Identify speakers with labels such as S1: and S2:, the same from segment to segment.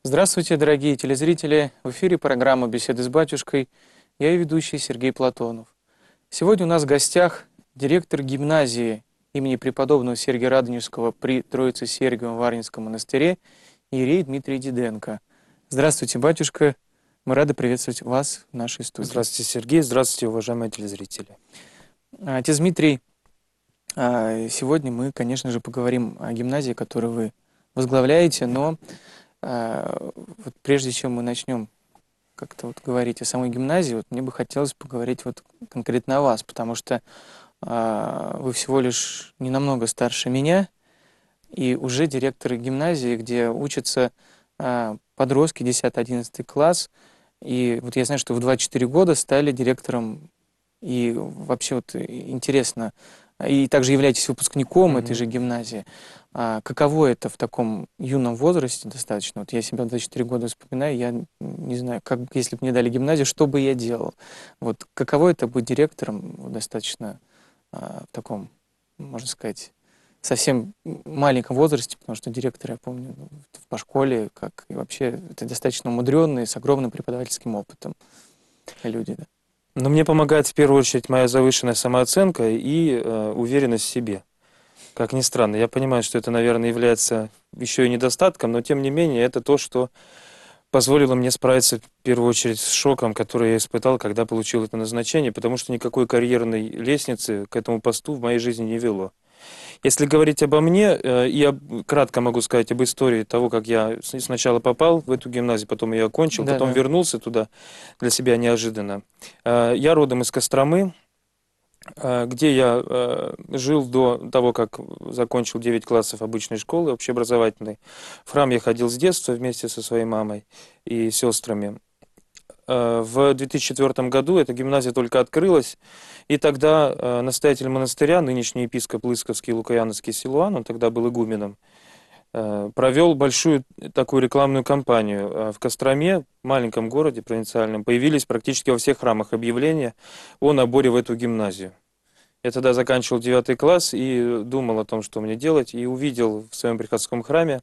S1: Здравствуйте, дорогие телезрители! В эфире программа «Беседы с батюшкой». Я ее ведущий Сергей Платонов. Сегодня у нас в гостях директор гимназии имени преподобного Сергия Радонежского при Троице-Сергиевом Варнинском монастыре иерей Дмитрий Диденко. Здравствуйте, батюшка! Мы рады приветствовать вас в нашей студии.
S2: Здравствуйте, Сергей. Здравствуйте, уважаемые телезрители.
S1: Отец Дмитрий, сегодня мы, конечно же, поговорим о гимназии, которую вы возглавляете, но вот прежде чем мы начнем как-то вот говорить о самой гимназии, вот мне бы хотелось поговорить вот конкретно о вас, потому что вы всего лишь не намного старше меня, и уже директор гимназии, где учатся подростки 10-11 класс, и вот я знаю, что в 24 года стали директором, и вообще вот интересно, и также являетесь выпускником этой же гимназии. Каково это в таком юном возрасте достаточно? Вот я себя в 24 года вспоминаю, я не знаю, как, если бы мне дали гимназию, что бы я делал? Вот каково это быть директором достаточно в таком, можно сказать, совсем маленьком возрасте, потому что директор, я помню, по школе, как и вообще, это достаточно умудренные, с огромным преподавательским опытом люди. Да?
S2: Но мне помогает в первую очередь моя завышенная самооценка и уверенность в себе. Как ни странно, я понимаю, что это, наверное, является еще и недостатком, но тем не менее это то, что позволило мне справиться в первую очередь с шоком, который я испытал, когда получил это назначение, потому что никакой карьерной лестницы к этому посту в моей жизни не вело. Если говорить обо мне, я кратко могу сказать об истории того, как я сначала попал в эту гимназию, потом ее окончил, потом вернулся туда для себя неожиданно. Я родом из Костромы, где я жил до того, как закончил 9 классов обычной школы общеобразовательной. В храм я ходил с детства вместе со своей мамой и сестрами. В 2004 году эта гимназия только открылась, и тогда настоятель монастыря, нынешний епископ Лысковский Лукояновский Силуан, он тогда был игуменом, провел большую такую рекламную кампанию. В Костроме, маленьком городе провинциальном, появились практически во всех храмах объявления о наборе в эту гимназию. Я тогда заканчивал 9 класс и думал о том, что мне делать, и увидел в своем приходском храме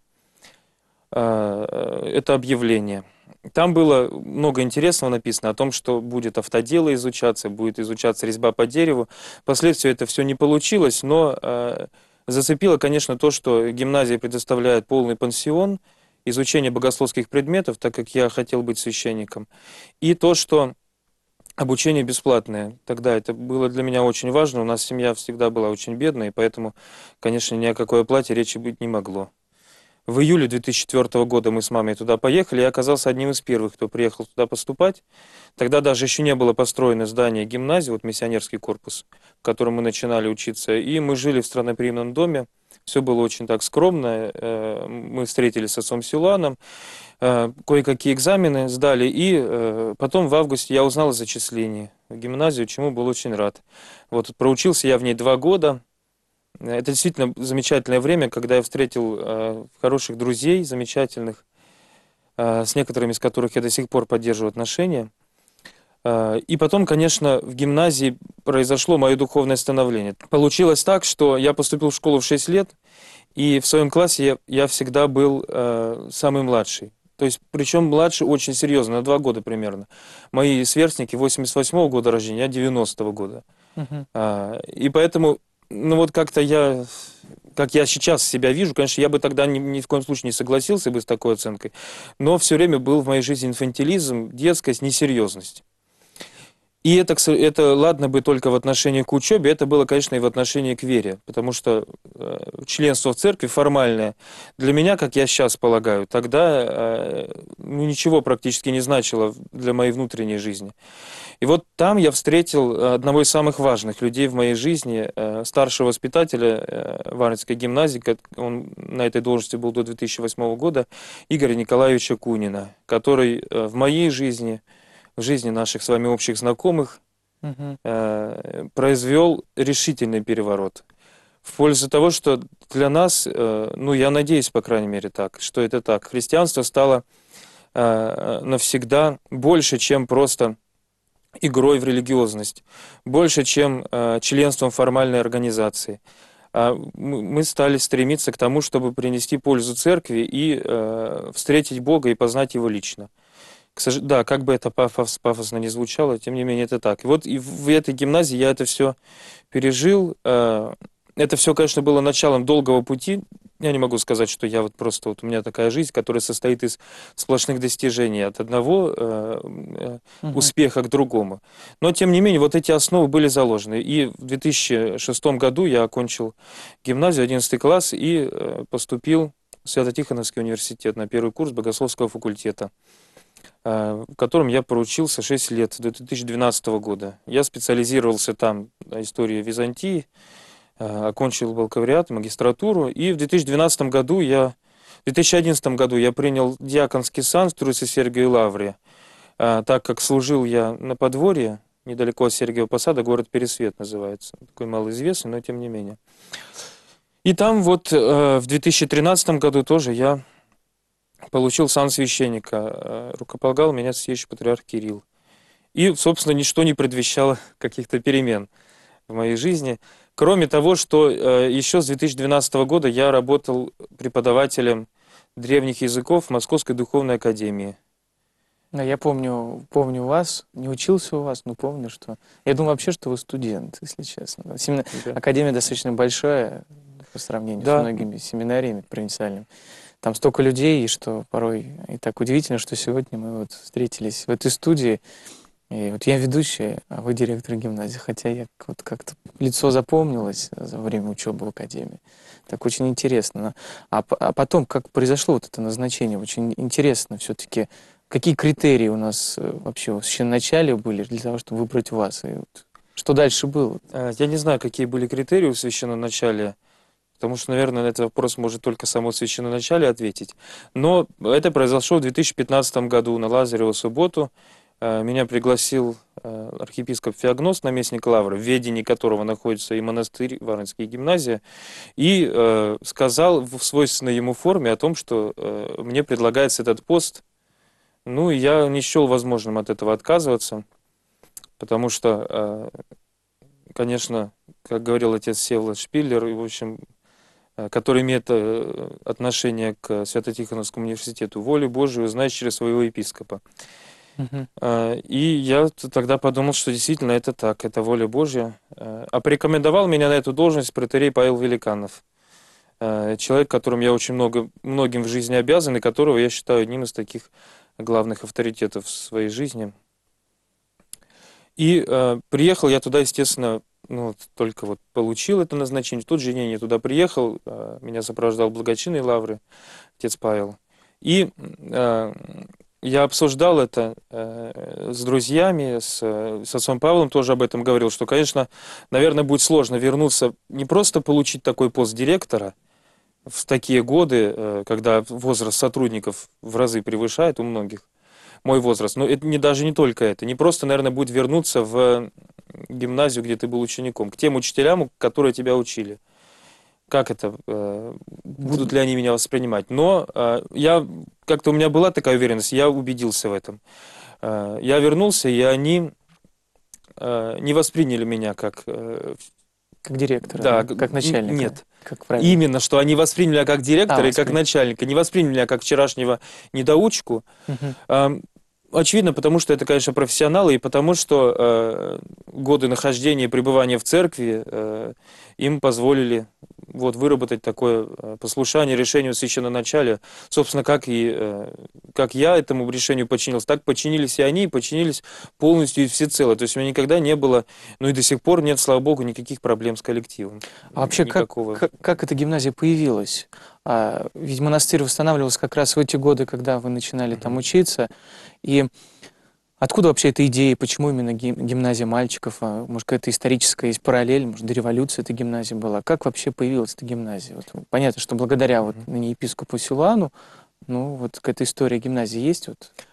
S2: это объявление. Там было много интересного написано о том, что будет автодело изучаться, будет изучаться резьба по дереву. Впоследствии это все не получилось, но зацепило, конечно, то, что гимназия предоставляет полный пансион, изучение богословских предметов, так как я хотел быть священником, и то, что обучение бесплатное. Тогда это было для меня очень важно. У нас семья всегда была очень бедная, и поэтому, конечно, ни о какой оплате речи быть не могло. В июле 2004 года мы с мамой туда поехали. Я оказался одним из первых, кто приехал туда поступать. Тогда даже еще не было построено здание гимназии, вот миссионерский корпус, в котором мы начинали учиться. И мы жили в странноприимном доме. Все было очень так скромно. Мы встретились с отцом Силуаном, кое-какие экзамены сдали. И потом в августе я узнал о зачислении в гимназию, чему был очень рад. Вот проучился я в ней 2 года. Это действительно замечательное время, когда я встретил хороших друзей, замечательных, с некоторыми из которых я до сих пор поддерживаю отношения. И потом, конечно, в гимназии произошло мое духовное становление. Получилось так, что я поступил в школу в 6 лет, и в своем классе я всегда был самый младший. То есть, причем младший очень серьезно, на 2 года примерно. Мои сверстники 88-го года рождения, я 90-го года. И поэтому... Ну вот как-то как я сейчас себя вижу, конечно, я бы тогда ни в коем случае не согласился бы с такой оценкой, но все время был в моей жизни инфантилизм, детскость, несерьезность. И это ладно бы только в отношении к учебе, это было, конечно, и в отношении к вере, потому что членство в церкви формальное для меня, как я сейчас полагаю, тогда ничего практически не значило для моей внутренней жизни. И вот там я встретил одного из самых важных людей в моей жизни, старшего воспитателя Варнинской гимназии, он на этой должности был до 2008 года, Игоря Николаевича Кунина, который в моей жизни, в жизни наших с вами общих знакомых, произвел решительный переворот в пользу того, что для нас, ну я надеюсь, по крайней мере так, что это так, христианство стало навсегда больше, чем просто игрой в религиозность, больше, чем членством формальной организации. Мы стали стремиться к тому, чтобы принести пользу церкви и встретить Бога и познать Его лично. Да, как бы это пафосно не звучало, тем не менее это так. И вот и в этой гимназии я это все пережил. Это все, конечно, было началом долгого пути. Я не могу сказать, что я вот просто вот у меня такая жизнь, которая состоит из сплошных достижений от одного
S1: Мгм.
S2: успеха к другому. Но, тем не менее, вот эти основы были заложены. И в 2006 году я окончил гимназию, 11 класс, и поступил в Свято-Тихоновский университет на первый курс богословского факультета, в котором я проучился 6 лет, до 2012 года. Я специализировался там на истории Византии, окончил бакалавриат, магистратуру, и в 2011 году я принял диаконский сан в Труице-Сергиевой Лавре, так как служил я на подворье, недалеко от Сергиева Посада, город Пересвет называется, такой малоизвестный, но тем не менее. И там вот в 2013 году тоже я получил сан священника, рукополагал меня священный патриарх Кирилл. И, собственно, ничто не предвещало каких-то перемен в моей жизни. Кроме того, что еще с 2012 года я работал преподавателем древних языков в Московской духовной академии.
S1: Да, я помню вас, не учился у вас, но помню, что... Я думаю вообще, что вы студент, если честно.
S2: Да.
S1: Академия достаточно большая по сравнению с
S2: Да.
S1: многими семинариями провинциальными. Там столько людей, и что порой и так удивительно, что сегодня мы вот встретились в этой студии. И вот я ведущий, а вы директор гимназии, хотя я вот как-то лицо запомнилось за время учебы в академии. Так очень интересно. А потом, как произошло вот это назначение, очень интересно все-таки, какие критерии у нас вообще в начале были для того, чтобы выбрать вас? И вот что дальше было?
S2: Я не знаю, какие были критерии у священноначалия, потому что, наверное, на этот вопрос может только само священноначалие ответить. Но это произошло в 2015 году на Лазареву субботу. Меня пригласил архиепископ Феогност, наместник Лавры, в ведении которого находится и монастырь, Варнинская гимназия, и сказал в свойственной ему форме о том, что мне предлагается этот пост. Ну, и я не счел возможным от этого отказываться, потому что, конечно, как говорил отец Всеволод Шпиллер, в общем, который имеет отношение к Свято-Тихоновскому университету, волю Божию знаешь через своего епископа.
S1: Мгм.
S2: И я тогда подумал, что действительно это так, это воля Божья. А порекомендовал меня на эту должность протоиерей Павел Великанов. Человек, которым я очень многим в жизни обязан, и которого я считаю одним из таких главных авторитетов в своей жизни. И приехал я туда, естественно, ну, только вот получил это назначение. В тот же день я туда приехал, меня сопровождал благочинный Лавры, отец Павел. И я обсуждал это с друзьями, с отцом Павлом тоже об этом говорил, что, конечно, наверное, будет сложно вернуться, не просто получить такой пост директора в такие годы, когда возраст сотрудников в разы превышает у многих мой возраст. Но это даже не только это. Не просто, наверное, будет вернуться в гимназию, где ты был учеником, к тем учителям, которые тебя учили. Как это? Будут ли они меня воспринимать? Но как-то у меня была такая уверенность, я убедился в этом. Я вернулся, и они не восприняли меня как...
S1: Как директора,
S2: Да,
S1: как начальника?
S2: нет.
S1: Как правильно?
S2: Именно, что они восприняли меня как директора и как
S1: восприняли.
S2: начальника. Не восприняли меня как вчерашнего недоучку.
S1: Мгм.
S2: Очевидно, потому что это, конечно, профессионалы, и потому что годы нахождения и пребывания в церкви им позволили вот, выработать такое послушание решению священноначалия. Собственно, как я этому решению подчинился, так подчинились и они, и подчинились полностью и всецело. То есть у меня никогда не было, ну и до сих пор нет, слава богу, никаких проблем с коллективом.
S1: А вообще,
S2: Никакого.
S1: как эта гимназия появилась? Ведь монастырь восстанавливался как раз в эти годы, когда вы начинали там учиться. И откуда вообще эта идея? Почему именно гимназия мальчиков? Может, какая-то историческая есть параллель? Может, до революции эта гимназия была? Как вообще появилась эта гимназия? Вот, понятно, что благодаря вот ныне епископу Силуану, ну, вот какая-то история гимназии есть? Вот?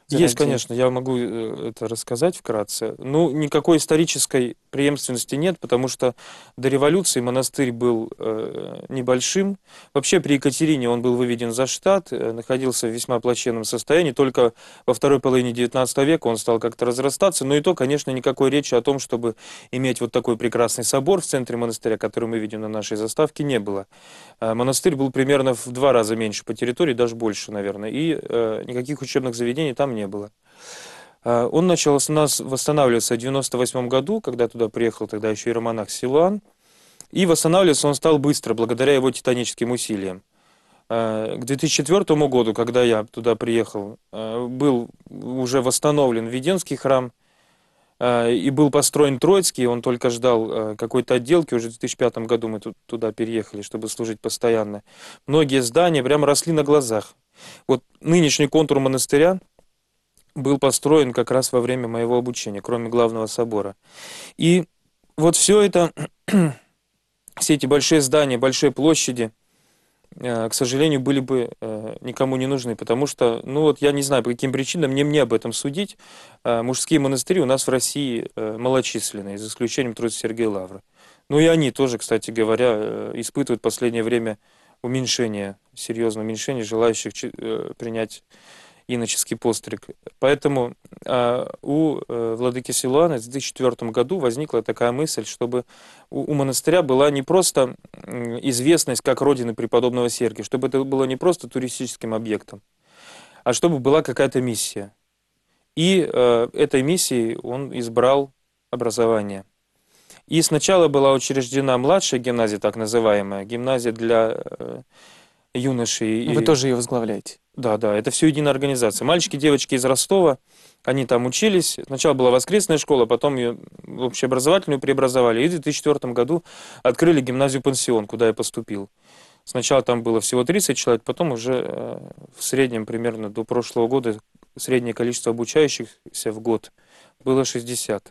S2: Есть,
S1: зарождения?
S2: конечно, я могу это рассказать вкратце. Ну, никакой исторической преемственности нет, потому что до революции монастырь был небольшим. Вообще при Екатерине он был выведен за штат, находился в весьма плачевном состоянии. Только во второй половине XIX века он стал как-то разрастаться. Но и то, конечно, никакой речи о том, чтобы иметь вот такой прекрасный собор в центре монастыря, который мы видим на нашей заставке, не было. Монастырь был примерно в 2 раза меньше по территории, даже больше, наверное, и никаких учебных заведений там не было. Он начал у нас восстанавливаться в 98 году, когда туда приехал тогда еще иеромонах Силуан, и восстанавливаться он стал быстро, благодаря его титаническим усилиям. К 2004 году, когда я туда приехал, был уже восстановлен Введенский храм, и был построен Троицкий, он только ждал какой-то отделки, уже в 2005 году мы туда переехали, чтобы служить постоянно. Многие здания прямо росли на глазах. Вот нынешний контур монастыря был построен как раз во время моего обучения, кроме главного собора. И вот все это, все эти большие здания, большие площади, к сожалению, были бы никому не нужны, потому что, ну вот я не знаю, по каким причинам, не мне об этом судить, мужские монастыри у нас в России малочисленные, за исключением Троицы Сергия Лавры. Ну и они тоже, кстати говоря, испытывают в последнее время уменьшение, серьезное уменьшение желающих принять иноческий постриг. Поэтому у владыки Силуана в 2004 году возникла такая мысль, чтобы у монастыря была не просто известность как родины преподобного Сергия, чтобы это было не просто туристическим объектом, а чтобы была какая-то миссия. И этой миссией он избрал образование. И сначала была учреждена младшая гимназия, так называемая, гимназия для юношей.
S1: Вы тоже ее возглавляете?
S2: Да, да, это все единая организация. Мальчики, девочки из Ростова, они там учились. Сначала была воскресная школа, потом ее в общеобразовательную преобразовали. И в 2004 году открыли гимназию-пансион, куда я поступил. Сначала там было всего 30 человек, потом уже в среднем примерно до прошлого года среднее количество обучающихся в год было 60.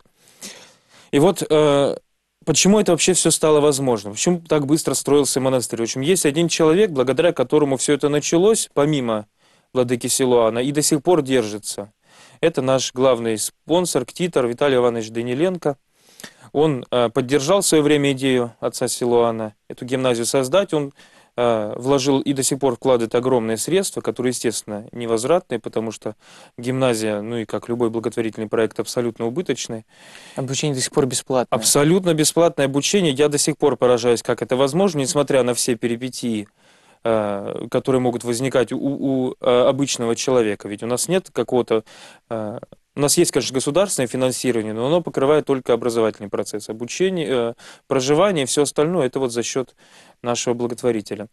S2: И вот почему это вообще все стало возможным? Почему так быстро строился монастырь? В общем, есть один человек, благодаря которому все это началось, помимо владыки Силуана, и до сих пор держится. Это наш главный спонсор, ктитор Виталий Иванович Даниленко. Он поддержал в свое время идею отца Силуана эту гимназию создать. Он вложил и до сих пор вкладывает огромные средства, которые, естественно, невозвратные, потому что гимназия, ну и как любой благотворительный проект, абсолютно убыточный.
S1: Обучение до сих пор бесплатное.
S2: Абсолютно бесплатное обучение. Я до сих пор поражаюсь, как это возможно, несмотря на все перипетии, которые могут возникать у обычного человека. Ведь у нас нет какого-то... У нас есть, конечно, государственное финансирование, но оно покрывает только образовательный процесс. Обучение, проживание, все остальное, это вот за счет нашего благотворителя.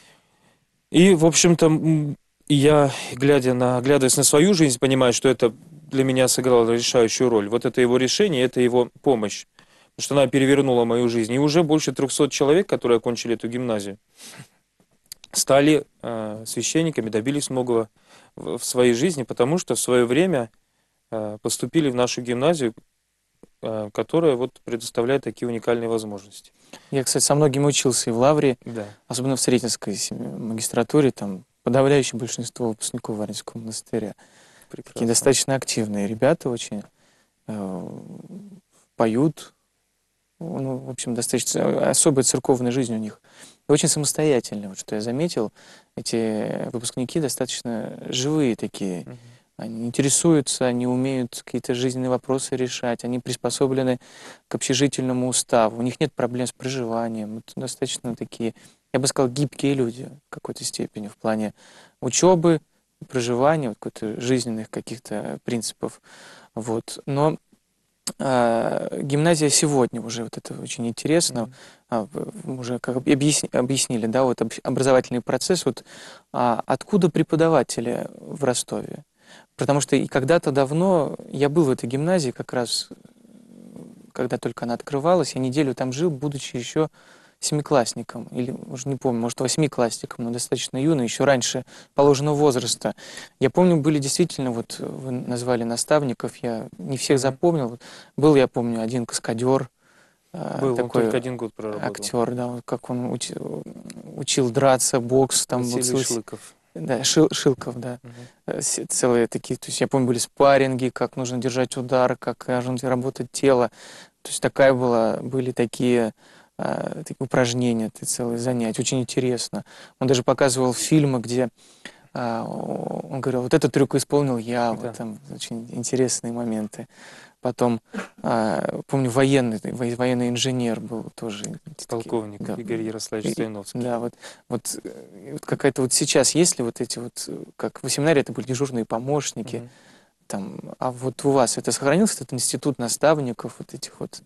S2: И, в общем-то, я, оглядываясь на свою жизнь, понимаю, что это для меня сыграло решающую роль. Вот это его решение, это его помощь. Потому что она перевернула мою жизнь. И уже больше 300 человек, которые окончили эту гимназию, стали священниками, добились многого в своей жизни, потому что в свое время поступили в нашу гимназию, которая вот предоставляет такие уникальные возможности.
S1: Я, кстати, со многими учился и в Лавре,
S2: Да.
S1: особенно в Сретенской магистратуре, там подавляющее большинство выпускников Варнинского монастыря. Такие
S2: Прекрасно.
S1: достаточно активные ребята, очень поют, ну, в общем, достаточно особая церковная жизнь у них. И очень самостоятельная, вот что я заметил, эти выпускники достаточно живые такие.
S2: Мгм.
S1: Они интересуются, они умеют какие-то жизненные вопросы решать, они приспособлены к общежительному уставу, у них нет проблем с проживанием. Это достаточно такие, я бы сказал, гибкие люди в какой-то степени в плане учебы, проживания, вот каких-то жизненных каких-то принципов. Вот. Но гимназия сегодня уже, вот это очень интересно, уже как объяснили, да, вот образовательный процесс, вот откуда преподаватели в Ростове? Потому что и когда-то давно я был в этой гимназии, как раз когда только она открывалась, я неделю там жил, будучи еще семиклассником, или, уже не помню, может, восьмиклассником, но достаточно юный, еще раньше положенного возраста. Я помню, были действительно, вот вы назвали наставников, я не всех запомнил. Вот был, я помню, один каскадер,
S2: Был, он
S1: такой
S2: только 1 год проработал.
S1: актер, да, вот как он учил драться, бокс, там
S2: Василий
S1: учился.
S2: Шлыков.
S1: Да, Шилков, да.
S2: Мгм.
S1: Целые такие, то есть я помню, были спарринги, как нужно держать удар, как должно работать тело. То есть были такие, такие упражнения, целые занятия, очень интересно. Он даже показывал фильмы, где он говорил, вот этот трюк исполнил я, вот
S2: Да,
S1: там очень интересные моменты. Потом, помню, военный инженер был тоже. Такие,
S2: полковник
S1: да,
S2: Игорь Ярославович
S1: и-
S2: Стояновский.
S1: да, вот какая-то вот сейчас есть ли вот эти вот, как в семинаре это были дежурные помощники,
S2: Мгм.
S1: там, а вот у вас это сохранился этот институт наставников, вот этих вот,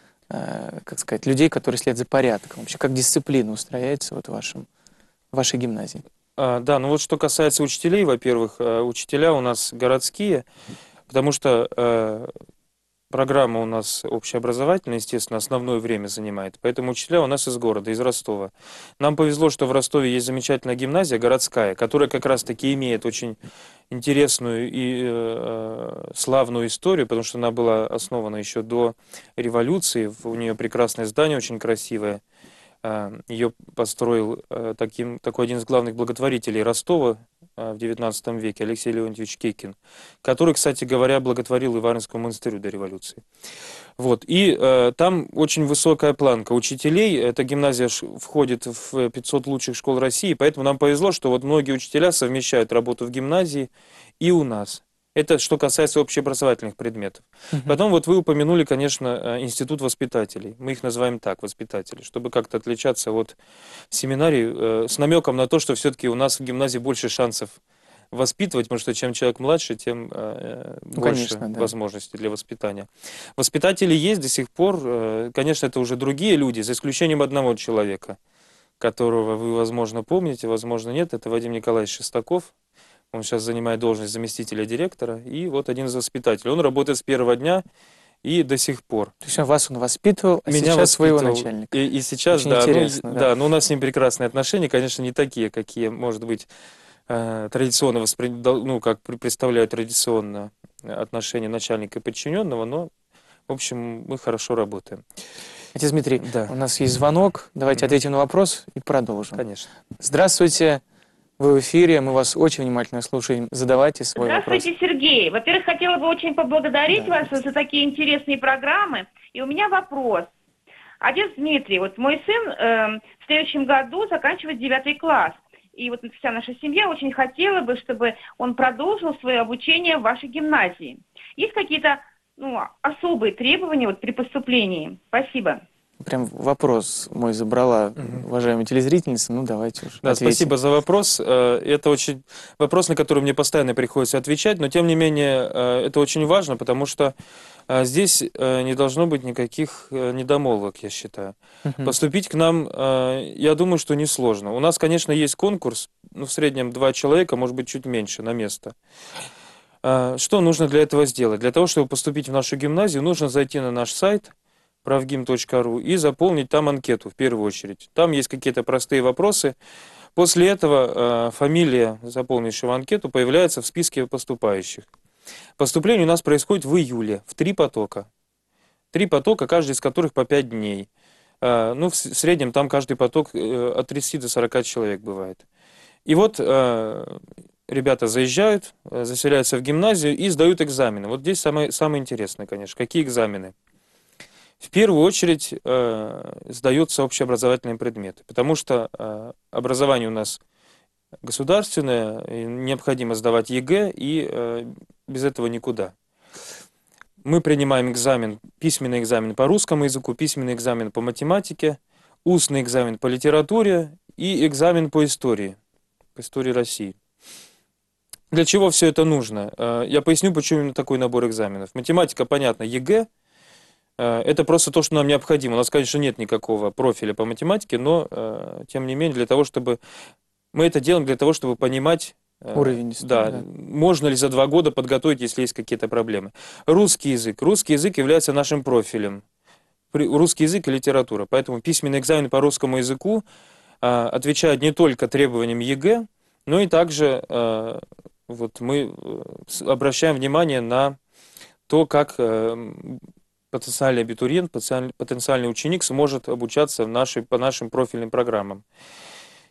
S1: как сказать, людей, которые следят за порядком, вообще как дисциплина устрояется вот в вашей гимназии?
S2: Да, ну вот что касается учителей, во-первых, учителя у нас городские, потому что программа у нас общеобразовательная, естественно, основное время занимает. Поэтому учителя у нас из города, из Ростова. Нам повезло, что в Ростове есть замечательная гимназия городская, которая как раз-таки имеет очень интересную и славную историю, потому что она была основана еще до революции. У нее прекрасное здание, очень красивое. Ее построил такой один из главных благотворителей Ростова в XIX веке, Алексей Леонтьевич Кекин, который, кстати говоря, благотворил Ивановскому монастырю до революции. Вот. И там очень высокая планка учителей. Эта гимназия входит в 500 лучших школ России, поэтому нам повезло, что вот многие учителя совмещают работу в гимназии и у нас. Это что касается общеобразовательных предметов.
S1: Мгм.
S2: Потом вот вы упомянули, конечно, институт воспитателей. Мы их называем так, воспитатели, чтобы как-то отличаться от семинарий, с намеком на то, что все-таки у нас в гимназии больше шансов воспитывать, потому что чем человек младше, тем
S1: Ну,
S2: больше
S1: конечно, да.
S2: возможностей для воспитания. Воспитатели есть до сих пор. Конечно, это уже другие люди, за исключением одного человека, которого вы, возможно, помните, возможно, нет. Это Вадим Николаевич Шестаков. Он сейчас занимает должность заместителя директора. И вот один из воспитателей. Он работает с первого дня и до сих пор.
S1: То есть вас он воспитывал, а
S2: Меня
S1: сейчас своего
S2: воспитывал.
S1: начальника.
S2: И сейчас,
S1: Очень
S2: да,
S1: интересно, да.
S2: да, но у нас с ним прекрасные отношения, конечно, не такие, какие, может быть, традиционно ну, как представляют традиционно отношения начальника и подчиненного, но, в общем, мы хорошо работаем.
S1: Отец Дмитрий,
S2: Да,
S1: у нас есть звонок. Давайте
S2: мгм,
S1: ответим на вопрос и продолжим.
S2: конечно.
S1: Здравствуйте, вы в эфире, мы вас очень внимательно слушаем. Задавайте свой вопрос.
S3: Здравствуйте, Сергей. Во-первых, хотела бы очень поблагодарить
S1: Да,
S3: вас за такие интересные программы. И у меня вопрос. Отец Дмитрий, вот мой сын в следующем году заканчивает 9 класс. И вот вся наша семья очень хотела бы, чтобы он продолжил свое обучение в вашей гимназии. Есть какие-то особые требования вот при поступлении? Спасибо.
S1: прям вопрос мой забрала
S2: Мгм.
S1: уважаемая телезрительница. Ну, давайте уж
S2: Да,
S1: ответим.
S2: спасибо за вопрос. Это очень вопрос, на который мне постоянно приходится отвечать, но тем не менее это очень важно, потому что здесь не должно быть никаких недомолвок, я считаю.
S1: Мгм.
S2: Поступить к нам, я думаю, что несложно. У нас, конечно, есть конкурс, ну, в среднем 2 человека, может быть, чуть меньше на место. Что нужно для этого сделать? Для того, чтобы поступить в нашу гимназию, нужно зайти на наш сайт pravgim.ru и заполнить там анкету в первую очередь. Там есть какие-то простые вопросы. После этого фамилия заполнившего анкету появляется в списке поступающих. Поступление у нас происходит в июле, в 3 потока. 3 потока, каждый из которых по 5 дней. Ну, в среднем там каждый поток от 30 до 40 человек бывает. И вот ребята заезжают, заселяются в гимназию и сдают экзамены. Вот здесь самое интересное, конечно. Какие экзамены? В первую очередь сдаются общеобразовательные предметы, потому что образование у нас государственное, и необходимо сдавать ЕГЭ, и без этого никуда. Мы принимаем письменный экзамен по русскому языку, письменный экзамен по математике, устный экзамен по литературе и экзамен по истории России. Для чего все это нужно? Я поясню, почему именно такой набор экзаменов. Математика, понятно, ЕГЭ. Это просто то, что нам необходимо. У нас, конечно, нет никакого профиля по математике, но, тем не менее, мы это делаем для того, чтобы понимать,
S1: Уровень,
S2: да,
S1: да.
S2: можно ли за 2 года подготовить, если есть какие-то проблемы. Русский язык. Русский язык является нашим профилем. Русский язык и литература. Поэтому письменный экзамен по русскому языку отвечает не только требованиям ЕГЭ, но и также вот мы обращаем внимание на то, как потенциальный абитуриент, потенциальный ученик сможет обучаться по нашим профильным программам.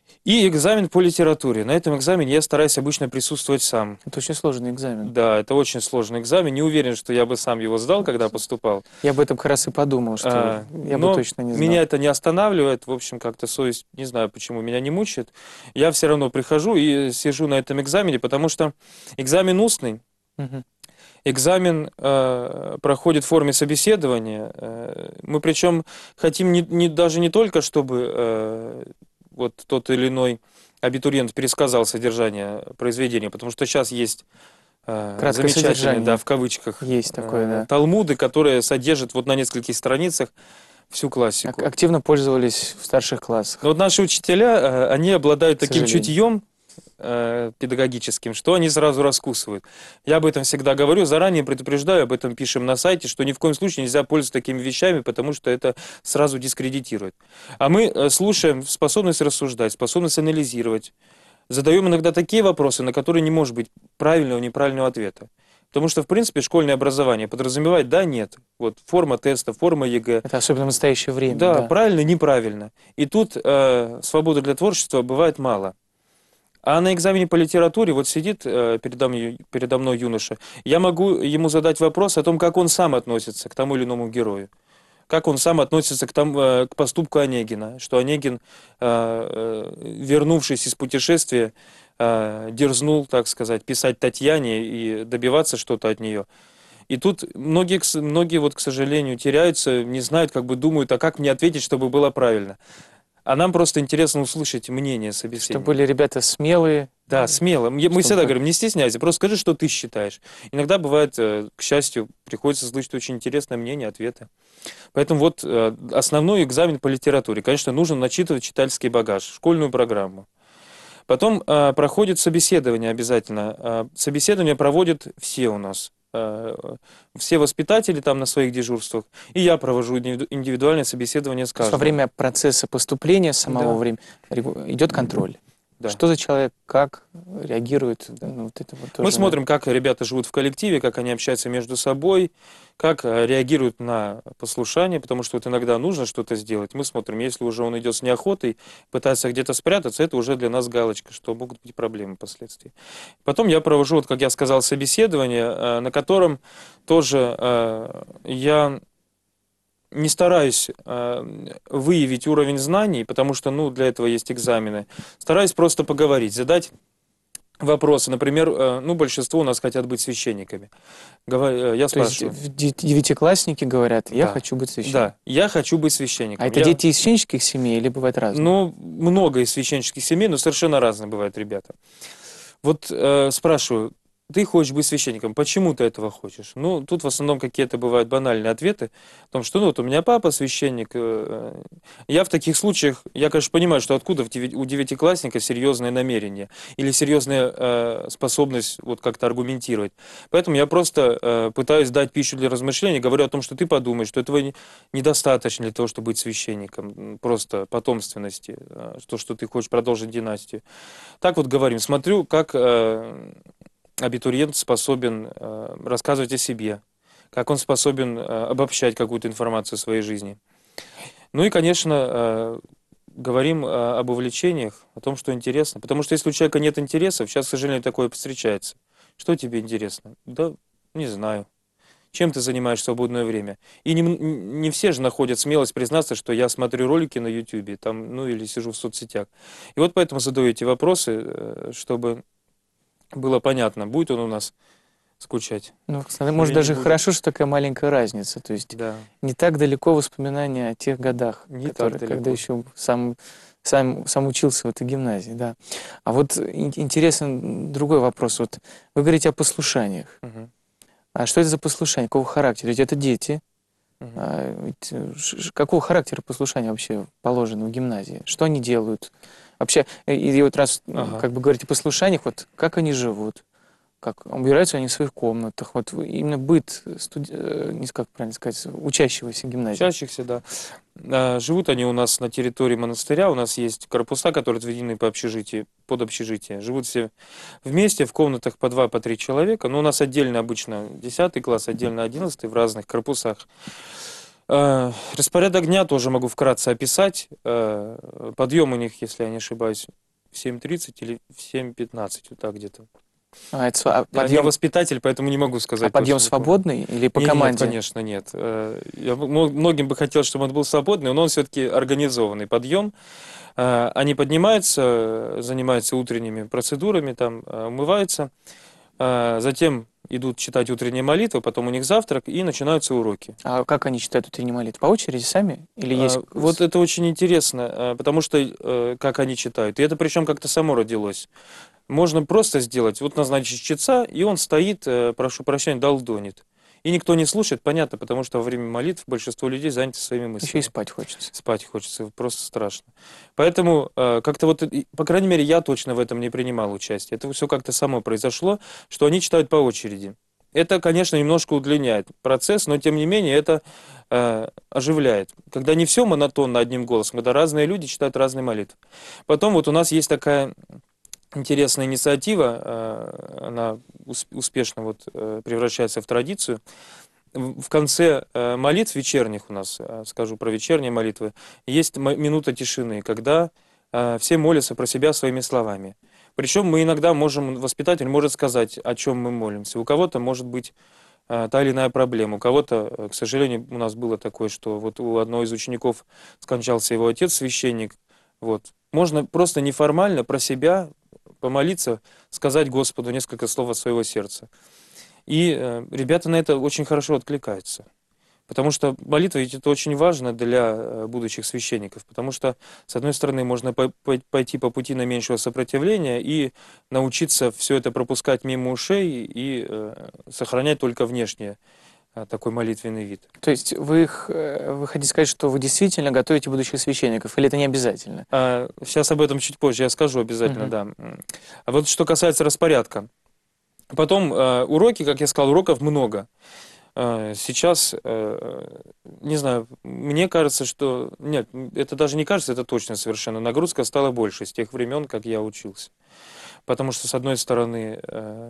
S2: И экзамен по литературе. На этом экзамене я стараюсь обычно присутствовать сам.
S1: Это очень сложный экзамен.
S2: Да, это очень сложный экзамен. Не уверен, что я бы сам его сдал, когда поступал.
S1: Я об этом как раз и подумал, что я бы
S2: Но
S1: точно не знал.
S2: меня это не останавливает. В общем, как-то совесть, не знаю, почему меня не мучает. Я все равно прихожу и сижу на этом экзамене, потому что экзамен устный.
S1: Мгм.
S2: Экзамен проходит в форме собеседования. Мы причем хотим даже не только, чтобы вот тот или иной абитуриент пересказал содержание произведения, потому что сейчас есть
S1: Краткое
S2: замечательные,
S1: содержание.
S2: да, в кавычках,
S1: Есть такое, да.
S2: талмуды, которые содержат вот на нескольких страницах всю классику.
S1: Активно пользовались в старших классах.
S2: Но вот наши учителя, они обладают
S1: К
S2: таким
S1: сожалению.
S2: чутьем педагогическим, что они сразу раскусывают. Я об этом всегда говорю, заранее предупреждаю, об этом пишем на сайте, что ни в коем случае нельзя пользоваться такими вещами, потому что это сразу дискредитирует. А мы слушаем способность рассуждать, способность анализировать, задаем иногда такие вопросы, на которые не может быть правильного, неправильного ответа. Потому что, в принципе, школьное образование подразумевает да, нет. Вот форма теста, форма ЕГЭ.
S1: Это особенно в настоящее время.
S2: Да, правильно, неправильно. И тут свободы для творчества бывает мало. А на экзамене по литературе вот сидит передо мной юноша, я могу ему задать вопрос о том, как он сам относится к тому или иному герою. Как он сам относится к поступку Онегина, что Онегин, вернувшись из путешествия, дерзнул, так сказать, писать Татьяне и добиваться что-то от нее. И тут многие вот, к сожалению, теряются, не знают, как бы думают, а как мне ответить, чтобы было правильно. А нам просто интересно услышать мнение собеседника.
S1: Чтобы были ребята смелые.
S2: Да, смело. Мы всегда говорим, не стесняйся, просто скажи, что ты считаешь. Иногда бывает, к счастью, приходится слышать очень интересное мнение, ответы. Поэтому вот основной экзамен по литературе. Конечно, нужно начитывать читательский багаж, школьную программу. Потом проходит собеседование обязательно. Собеседование проводят все у нас. Все воспитатели там на своих дежурствах, и я провожу индивидуальное собеседование с каждым.
S1: Во время процесса поступления самого
S2: Да.
S1: времени идет контроль.
S2: Да.
S1: Что за человек, как реагирует? Да, ну, вот это вот тоже,
S2: Мы смотрим, как ребята живут в коллективе, как они общаются между собой, как реагируют на послушание, потому что вот иногда нужно что-то сделать. Мы смотрим, если уже он идет с неохотой, пытается где-то спрятаться, это уже для нас галочка, что могут быть проблемы впоследствии. Потом я провожу, вот как я сказал, собеседование, на котором тоже я не стараюсь выявить уровень знаний, потому что, ну, для этого есть экзамены. Стараюсь просто поговорить, задать вопросы. Например, ну, большинство у нас хотят быть священниками. Я
S1: То есть
S2: спрашиваю.
S1: девятиклассники говорят, я
S2: Да.
S1: хочу быть священником.
S2: Да, я хочу быть священником.
S1: А это дети из священнических семей или бывает разные?
S2: Ну, много из священнических семей, но совершенно разные бывают ребята. Вот спрашиваю, ты хочешь быть священником, почему ты этого хочешь? Ну, тут в основном какие-то бывают банальные ответы, о том, что, ну, вот у меня папа священник. Я в таких случаях, я, конечно, понимаю, что откуда у девятиклассника серьезное намерение или серьезная способность вот как-то аргументировать. Поэтому я просто пытаюсь дать пищу для размышлений, говорю о том, что ты подумаешь, что этого недостаточно для того, чтобы быть священником, просто потомственности, то, что ты хочешь продолжить династию. Так вот говорим, смотрю, как абитуриент способен рассказывать о себе, как он способен обобщать какую-то информацию в своей жизни. Ну и, конечно, говорим об увлечениях, о том, что интересно. Потому что если у человека нет интересов, сейчас, к сожалению, такое встречается. Что тебе интересно? Да, не знаю. Чем ты занимаешь в свободное время? И не все же находят смелость признаться, что я смотрю ролики на YouTube, там, ну или сижу в соцсетях. И вот поэтому задаю эти вопросы, чтобы было понятно, будет он у нас скучать.
S1: Ну, может,
S2: Или
S1: даже
S2: не будет.
S1: хорошо, что такая маленькая разница. То есть
S2: Да.
S1: не так далеко воспоминания о тех годах,
S2: Не так далеко.
S1: когда еще сам учился в этой гимназии. Да. А вот интересен другой вопрос. Вот вы говорите о послушаниях.
S2: Мгм.
S1: А что это за послушание? Какого характера? Ведь это дети.
S2: Мгм.
S1: Какого характера послушания вообще положено в гимназии? Что они делают? Вообще, и вот раз
S2: Ага.
S1: как бы говорите о послушаниях, вот как они живут? Как убираются они в своих комнатах? Вот именно быт, не знаю, как правильно сказать, учащегося гимназии.
S2: Учащихся, да. Живут они у нас на территории монастыря. У нас есть корпуса, которые отведены под общежитие. Живут все вместе в комнатах по 2, по 3 человека. Но у нас отдельно обычно 10 класс, отдельно 11 в разных корпусах. Распорядок дня тоже могу вкратце описать. Подъем у них, если я не ошибаюсь, в 7:30 или в 7:15, вот так где-то.
S1: Это
S2: Я не воспитатель, поэтому не могу сказать.
S1: подъем
S2: точно, не помню.
S1: свободный или по
S2: Нет,
S1: команде?
S2: конечно, нет. Многим бы хотелось, чтобы он был свободный, но он все-таки организованный подъем. Они поднимаются, занимаются утренними процедурами, там умываются, затем идут читать утренние молитвы, потом у них завтрак и начинаются уроки.
S1: А как они читают утренние молитвы? По очереди сами? Или есть...
S2: Вот это очень интересно, потому что как они читают. И это причем как-то само родилось. Можно просто сделать, вот назначить чтеца, и он стоит, прошу прощения, долдонит. И никто не слушает, понятно, потому что во время молитв большинство людей заняты своими мыслями.
S1: Еще и спать хочется.
S2: Спать хочется, просто страшно. Поэтому как-то вот, по крайней мере, я точно в этом не принимал участие. Это все как-то само произошло, что они читают по очереди. Это, конечно, немножко удлиняет процесс, но тем не менее это оживляет. Когда не все монотонно одним голосом, когда разные люди читают разные молитвы. Потом вот у нас есть такая интересная инициатива, она успешно вот превращается в традицию. В конце молитв вечерних у нас, скажу про вечерние молитвы, есть минута тишины, когда все молятся про себя своими словами. Причем мы иногда можем, воспитатель может сказать, о чем мы молимся. У кого-то может быть та или иная проблема. У кого-то, к сожалению, у нас было такое, что вот у одного из учеников скончался его отец, священник. Вот. Можно просто неформально про себя помолиться, сказать Господу несколько слов от своего сердца. И ребята на это очень хорошо откликаются. Потому что молитва ведь это очень важно для будущих священников. Потому что, с одной стороны, можно пойти по пути наименьшего сопротивления и научиться все это пропускать мимо ушей и сохранять только внешнее такой молитвенный вид.
S1: То есть вы хотите сказать, что вы действительно готовите будущих священников, или это не обязательно?
S2: Сейчас об этом чуть позже я скажу обязательно, да. А вот что касается распорядка. Потом уроки, как я сказал, уроков много. Сейчас, не знаю, мне кажется, что... Нет, это даже не кажется, это точно совершенно. Нагрузка стала больше с тех времен, как я учился. Потому что, с одной стороны,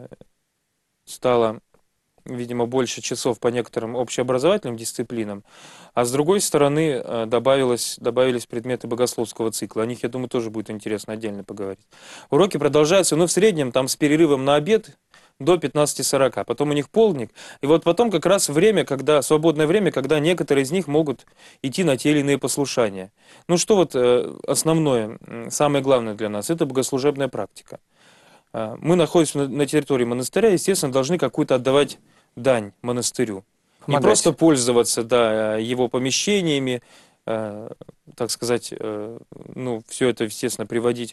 S2: стало, видимо, больше часов по некоторым общеобразовательным дисциплинам, а с другой стороны, добавились предметы богословского цикла. О них, я думаю, тоже будет интересно отдельно поговорить. Уроки продолжаются, но в среднем там с перерывом на обед до 15:40. Потом у них полдник. И вот потом как раз свободное время, когда некоторые из них могут идти на те или иные послушания. Ну что вот основное, самое главное для нас, это богослужебная практика. Мы находимся на территории монастыря, естественно, должны какую-то отдавать дань монастырю. Не просто пользоваться его помещениями, так сказать, все это, естественно, приводить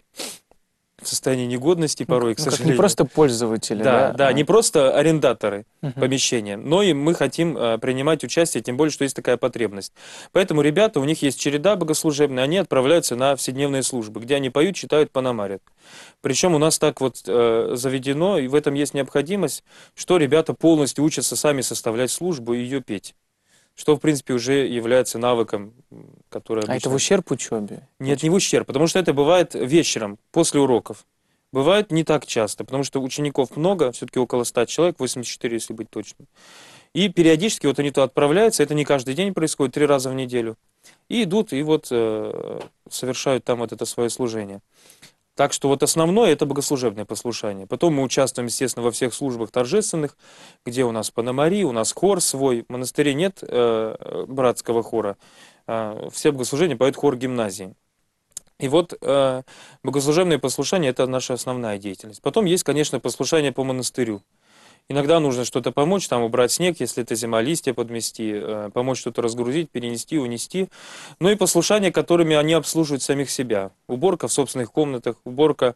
S2: в состоянии негодности порой, к сожалению.
S1: Не просто пользователи, да?
S2: Да, не просто арендаторы помещения, но и мы хотим принимать участие, тем более, что есть такая потребность. Поэтому ребята, у них есть череда богослужебная, они отправляются на вседневные службы, где они поют, читают, пономарят. Причем у нас так вот заведено, и в этом есть необходимость, что ребята полностью учатся сами составлять службу и ее петь. Что, в принципе, уже является навыком, который обычно...
S1: А это в ущерб учебе?
S2: Нет, не в ущерб, потому что это бывает вечером, после уроков. Бывает не так часто, потому что учеников много, все-таки около 100 человек, 84, если быть точным. И периодически вот они туда отправляются, это не каждый день происходит, 3 раза в неделю. И идут, и вот совершают там вот это свое служение. Так что вот основное – это богослужебное послушание. Потом мы участвуем, естественно, во всех службах торжественных, где у нас пономари, у нас хор свой. В монастыре нет братского хора. Все богослужения поют хор гимназии. И вот богослужебное послушание – это наша основная деятельность. Потом есть, конечно, послушание по монастырю. Иногда нужно что-то помочь, там убрать снег, если это зима, листья подмести, помочь что-то разгрузить, перенести, унести. Ну и послушания, которыми они обслуживают самих себя. Уборка в собственных комнатах, уборка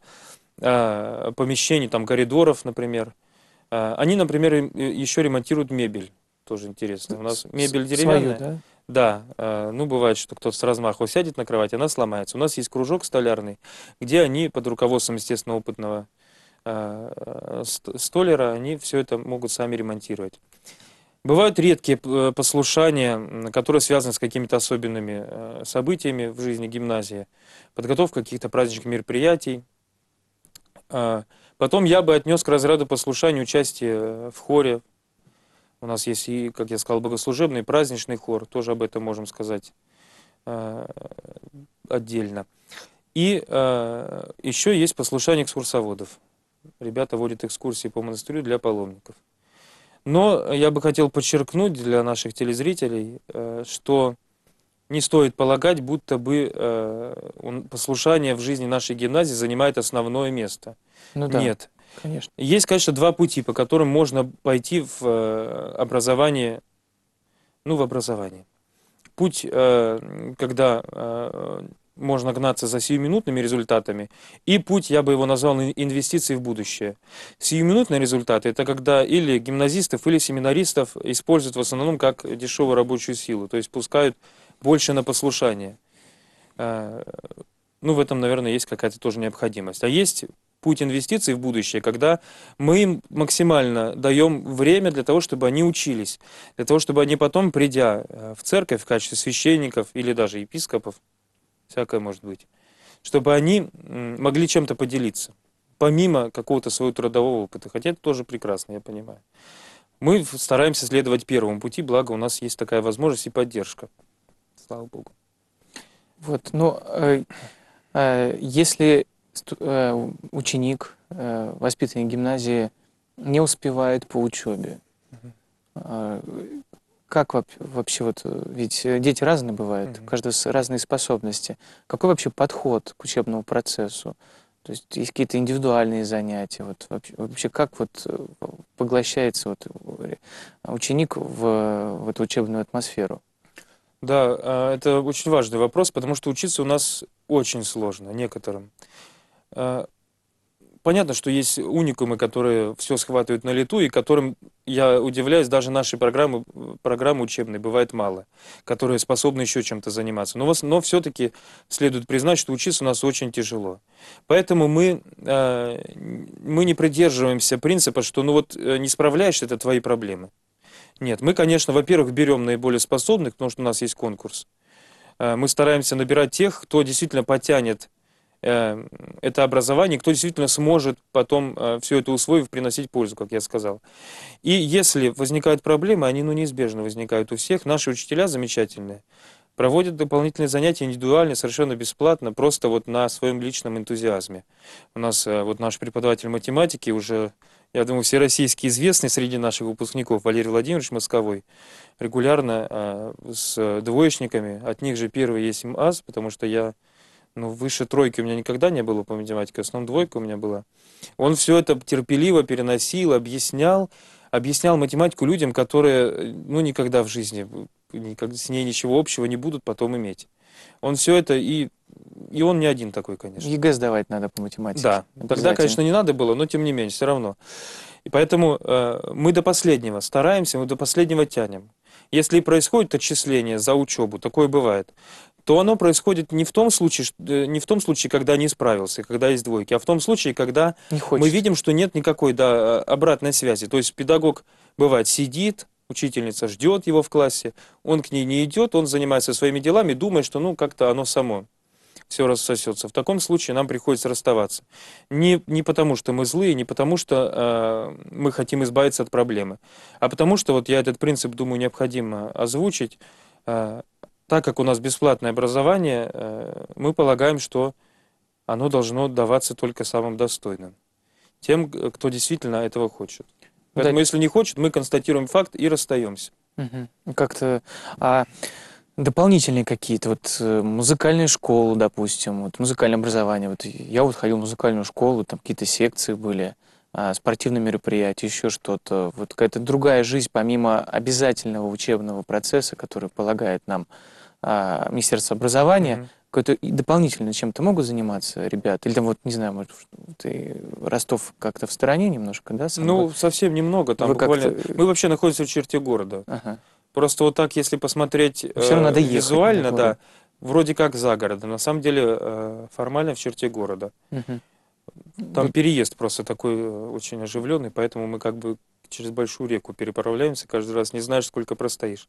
S2: помещений, там коридоров, например. Они, например, еще ремонтируют мебель. Тоже интересно. У нас мебель деревянная.
S1: Свою, да?
S2: Да, бывает, что кто-то с размаху сядет на кровать, она сломается. У нас есть кружок столярный, где они под руководством, естественно, опытного столяра, они все это могут сами ремонтировать. Бывают редкие послушания, которые связаны с какими-то особенными событиями в жизни гимназии, подготовка каких-то праздничных мероприятий. Потом я бы отнес к разряду послушания участие в хоре, У нас есть и, как я сказал, богослужебный, праздничный хор, тоже об этом можем сказать отдельно. И еще есть послушание экскурсоводов. Ребята водят экскурсии по монастырю для паломников. Но я бы хотел подчеркнуть для наших телезрителей, что не стоит полагать, будто бы послушание в жизни нашей гимназии занимает основное место.
S1: Ну да,
S2: Нет.
S1: конечно.
S2: Есть, конечно, два пути, по которым можно пойти в образование, ну, в образование. Путь, когда можно гнаться за сиюминутными результатами, и путь, я бы его назвал, инвестиции в будущее. Сиюминутные результаты – это когда или гимназистов, или семинаристов используют в основном как дешевую рабочую силу, то есть пускают больше на послушание. Ну, в этом, наверное, есть какая-то тоже необходимость. А есть путь инвестиций в будущее, когда мы им максимально даем время для того, чтобы они учились, для того, чтобы они потом, придя в церковь в качестве священников или даже епископов, всякое может быть, чтобы они могли чем-то поделиться, помимо какого-то своего трудового опыта. Хотя это тоже прекрасно, я понимаю. Мы стараемся следовать первому пути, благо у нас есть такая возможность и поддержка. Слава Богу.
S1: Вот, ну, если ученик, воспитанник гимназии не успевает по учебе, как вообще, вот, ведь дети разные бывают, у каждого разные способности. Какой вообще подход к учебному процессу? То есть есть какие-то индивидуальные занятия? Вот, вообще как вот поглощается вот ученик в эту учебную атмосферу?
S2: Да, это очень важный вопрос, потому что учиться у нас очень сложно некоторым. Понятно, что есть уникумы, которые все схватывают на лету, и которым, я удивляюсь, даже нашей программы учебной бывает мало, которые способны еще чем-то заниматься. Но все-таки следует признать, что учиться у нас очень тяжело. Поэтому мы не придерживаемся принципа, что ну вот не справляешься, это твои проблемы. Нет, мы, конечно, во-первых, берем наиболее способных, потому что у нас есть конкурс. Мы стараемся набирать тех, кто действительно потянет это образование, кто действительно сможет потом все это усвоив, приносить пользу, как я сказал. И если возникают проблемы, они неизбежно возникают у всех. Наши учителя замечательные, проводят дополнительные занятия индивидуально, совершенно бесплатно, просто вот на своем личном энтузиазме. У нас вот наш преподаватель математики уже, я думаю, всероссийски известный среди наших выпускников, Валерий Владимирович Московой, регулярно с двоечниками, от них же первый есть МАЗ, потому что я, выше тройки у меня никогда не было по математике, в основном двойка у меня была. Он все это терпеливо переносил, объяснял математику людям, которые, никогда в жизни с ней ничего общего не будут потом иметь. Он все это, и он не один такой, конечно.
S1: ЕГЭ сдавать надо по математике.
S2: Да, тогда, конечно, не надо было, но тем не менее, все равно. И поэтому мы до последнего стараемся, мы до последнего тянем. Если и происходит отчисление за учебу, такое бывает, то оно происходит не в том случае, когда не справился, когда есть двойки, а в том случае, когда мы видим, что нет никакой обратной связи. То есть педагог, бывает, сидит, учительница ждет его в классе, он к ней не идет, он занимается своими делами, думая, что как-то оно само все рассосется. В таком случае нам приходится расставаться. Не потому, что мы злые, не потому, что мы хотим избавиться от проблемы, а потому что, вот я этот принцип, думаю, необходимо озвучить. Так как у нас бесплатное образование, мы полагаем, что оно должно даваться только самым достойным. Тем, кто действительно этого хочет. Поэтому, если не хочет, мы констатируем факт и расстаемся.
S1: Как-то дополнительные какие-то, музыкальные школы, допустим, музыкальное образование. Я ходил в музыкальную школу, там какие-то секции были, спортивные мероприятия, еще что-то. Какая-то другая жизнь, помимо обязательного учебного процесса, который полагает нам Министерство образования, какой-то дополнительно чем-то могут заниматься ребята? Или там, не знаю, может, Ростов как-то в стороне немножко, да?
S2: Совсем немного. Там буквально... Мы вообще находимся в черте города.
S1: Ага.
S2: Просто вот так, если посмотреть
S1: все равно надо
S2: визуально, да, вроде как за городом. На самом деле формально в черте города. Там переезд просто такой очень оживленный, поэтому мы как бы через большую реку переправляемся каждый раз, не знаешь, сколько простоишь.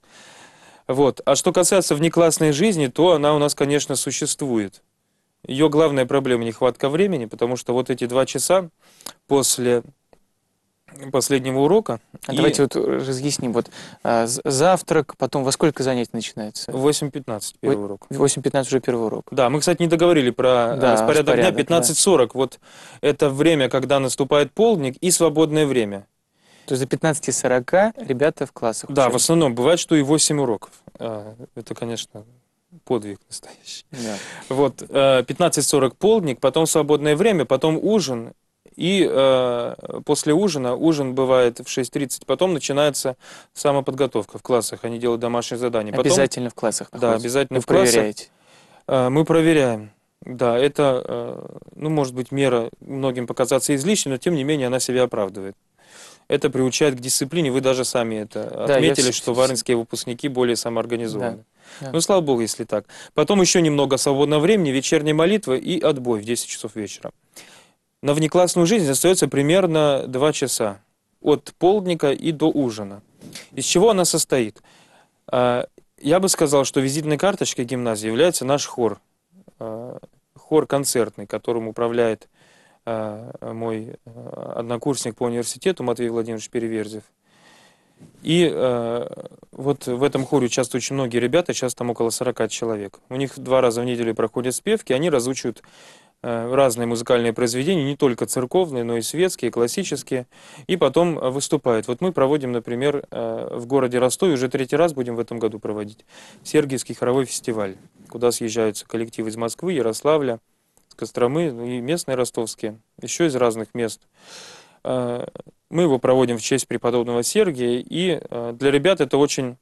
S2: А что касается внеклассной жизни, то она у нас, конечно, существует. Ее главная проблема — нехватка времени, потому что вот эти 2 часа после последнего урока. И
S1: Давайте вот разъясним. Вот завтрак, потом во сколько занятий начинается?
S2: в 8:15 первый урок.
S1: В 8:15 уже первый урок.
S2: Да, мы, кстати, не договорили про
S1: Да,
S2: распорядок дня.
S1: распорядок, да.
S2: 15:40. Вот это время, когда наступает полдник, и свободное время.
S1: То есть до 15:40 ребята в классах
S2: Да, в
S1: учатся.
S2: основном бывает, что и 8 уроков. Это, конечно, подвиг настоящий.
S1: Да.
S2: Вот, 15:40 полдник, потом свободное время, потом ужин. И после ужина, ужин бывает в 6:30, потом начинается самоподготовка в классах, они делают домашние задания. Потом,
S1: Обязательно в классах
S2: да,
S1: находятся.
S2: обязательно
S1: Вы
S2: в классах.
S1: проверяете.
S2: Мы проверяем. Да, это, ну, может быть, мера многим показаться излишней, но тем не менее она себя оправдывает. Это приучает к дисциплине. Вы даже сами это
S1: Да, я
S2: отметили,
S1: вс-
S2: что
S1: вс-
S2: варнские выпускники более самоорганизованы.
S1: Да.
S2: Ну, слава богу, если так. Потом еще немного свободного времени, вечерняя молитва и отбой в 10 часов вечера. На внеклассную жизнь остается примерно 2 часа. От полдника и до ужина. Из чего она состоит? Я бы сказал, что визитной карточкой гимназии является наш хор. Хор концертный, которым управляет мой однокурсник по университету Матвей Владимирович Переверзев. И вот в этом хоре участвуют очень многие ребята, сейчас там около 40 человек. У них 2 раза в неделю проходят спевки, они разучивают разные музыкальные произведения, не только церковные, но и светские, классические, и потом выступают. Вот мы проводим, например, в городе Ростове, уже 3-й раз будем в этом году проводить, Сергиевский хоровой фестиваль, куда съезжаются коллективы из Москвы, Ярославля, Костромы, и местные ростовские, еще из разных мест. Мы его проводим в честь преподобного Сергия, и для ребят это очень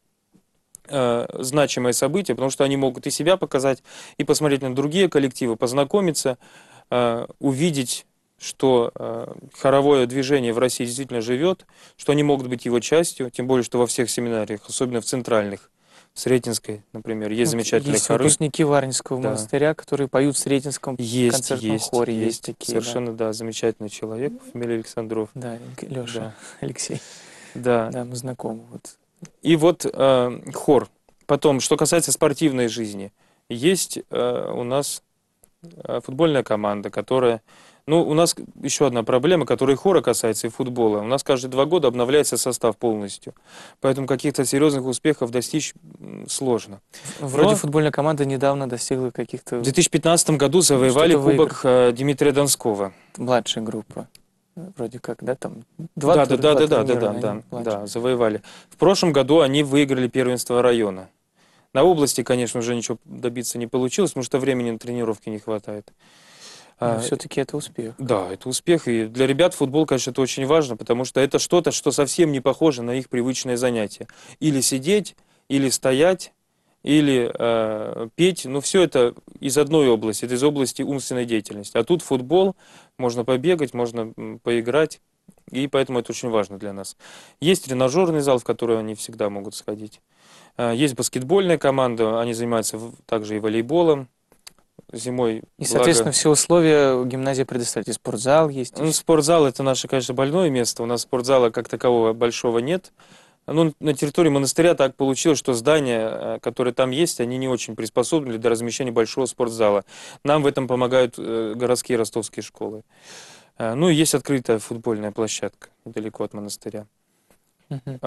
S2: значимое событие, потому что они могут и себя показать, и посмотреть на другие коллективы, познакомиться, увидеть, что хоровое движение в России действительно живет, что они могут быть его частью, тем более, что во всех семинариях, особенно в центральных, в Сретенской, например, есть замечательные
S1: Есть
S2: хоры.
S1: выпускники Варнинского
S2: Да.
S1: монастыря, которые поют в Сретенском концертном хоре. Есть такие,
S2: Совершенно, да, замечательный человек, фамилия Александров.
S1: Да, Леша,
S2: Да.
S1: Алексей.
S2: Да.
S1: Да, мы знакомы. Вот.
S2: И вот хор. Потом, что касается спортивной жизни, есть у нас футбольная команда, которая... Ну, у нас еще одна проблема, которая и хора касается, и футбола. У нас каждые 2 года обновляется состав полностью. Поэтому каких-то серьезных успехов достичь сложно.
S1: Вроде
S2: Но
S1: футбольная команда недавно достигла каких-то...
S2: в 2015 году завоевали
S1: Что-то
S2: кубок Дмитрия Донского.
S1: Младшая группа. Вроде как, да, там
S2: Да,
S1: турнира, они
S2: да,
S1: младшие.
S2: завоевали. В прошлом году они выиграли первенство района. На области, конечно, уже ничего добиться не получилось, потому что времени на тренировки не хватает.
S1: Но все-таки это успех.
S2: Да, это успех. И для ребят футбол, конечно, это очень важно, потому что это что-то, что совсем не похоже на их привычное занятие. Или сидеть, или стоять, или петь. Ну, все это из одной области, это из области умственной деятельности. А тут футбол, можно побегать, можно поиграть. И поэтому это очень важно для нас. Есть тренажерный зал, в который они всегда могут сходить. Есть баскетбольная команда, они занимаются также и волейболом. Зимой,
S1: И, соответственно, все условия у гимназии предоставить. И спортзал есть.
S2: Ну, спортзал — это наше, конечно, больное место. У нас спортзала как такового большого нет. Ну, на территории монастыря так получилось, что здания, которые там есть, они не очень приспособлены для размещения большого спортзала. Нам в этом помогают городские ростовские школы. Ну, и есть открытая футбольная площадка недалеко от монастыря.
S1: Мгм.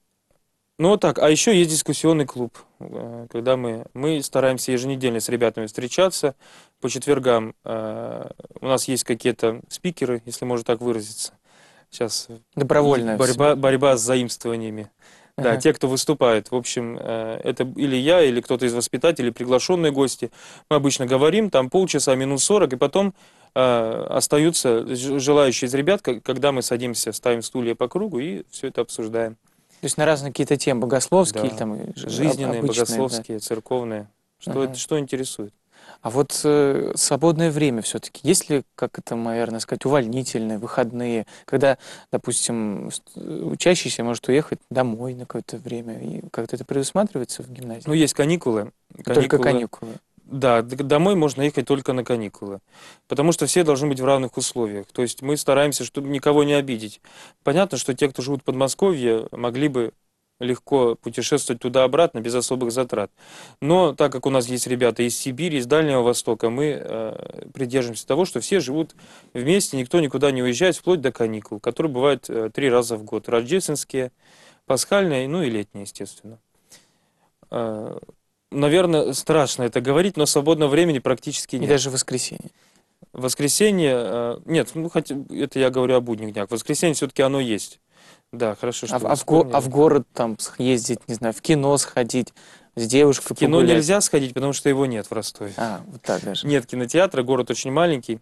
S2: Ну, вот так. А еще есть дискуссионный клуб, когда мы стараемся еженедельно с ребятами встречаться. По четвергам у нас есть какие-то спикеры, если можно так выразиться. Сейчас
S1: Добровольная
S2: борьба с заимствованиями. Да,
S1: Ага.
S2: те, кто выступает. В общем, это или я, или кто-то из воспитателей, приглашенные гости. Мы обычно говорим, там полчаса, минут 40, и потом остаются желающие из ребят, когда мы садимся, ставим стулья по кругу и все это обсуждаем.
S1: То есть на разные какие-то темы, богословские
S2: Да.
S1: или там
S2: Жизненные,
S1: обычные,
S2: богословские, церковные.
S1: Ага.
S2: Что интересует?
S1: да. А вот свободное время все-таки, есть ли, как это, наверное, сказать, увольнительные, выходные, когда, допустим, учащийся может уехать домой на какое-то время, и как-то это предусматривается в гимназии?
S2: Ну, есть каникулы.
S1: Только каникулы.
S2: Да, домой можно ехать только на каникулы, потому что все должны быть в равных условиях. То есть мы стараемся, чтобы никого не обидеть. Понятно, что те, кто живут в Подмосковье, могли бы легко путешествовать туда-обратно без особых затрат. Но так как у нас есть ребята из Сибири, из Дальнего Востока, мы придерживаемся того, что все живут вместе, никто никуда не уезжает, вплоть до каникул, которые бывают 3 раза в год. Рождественские, пасхальные, ну и летние, естественно. Наверное, страшно это говорить, но свободного времени практически
S1: И
S2: нет.
S1: даже в воскресенье.
S2: В воскресенье, нет, ну, хотя это я говорю о будних днях. В воскресенье все-таки оно есть. Да, хорошо, что вы вспомнили.
S1: А в город там ездить, не знаю, в кино сходить, с девушкой
S2: В кино
S1: погулять?
S2: нельзя сходить, потому что его нет в Ростове.
S1: Вот так даже.
S2: Нет кинотеатра, город очень маленький.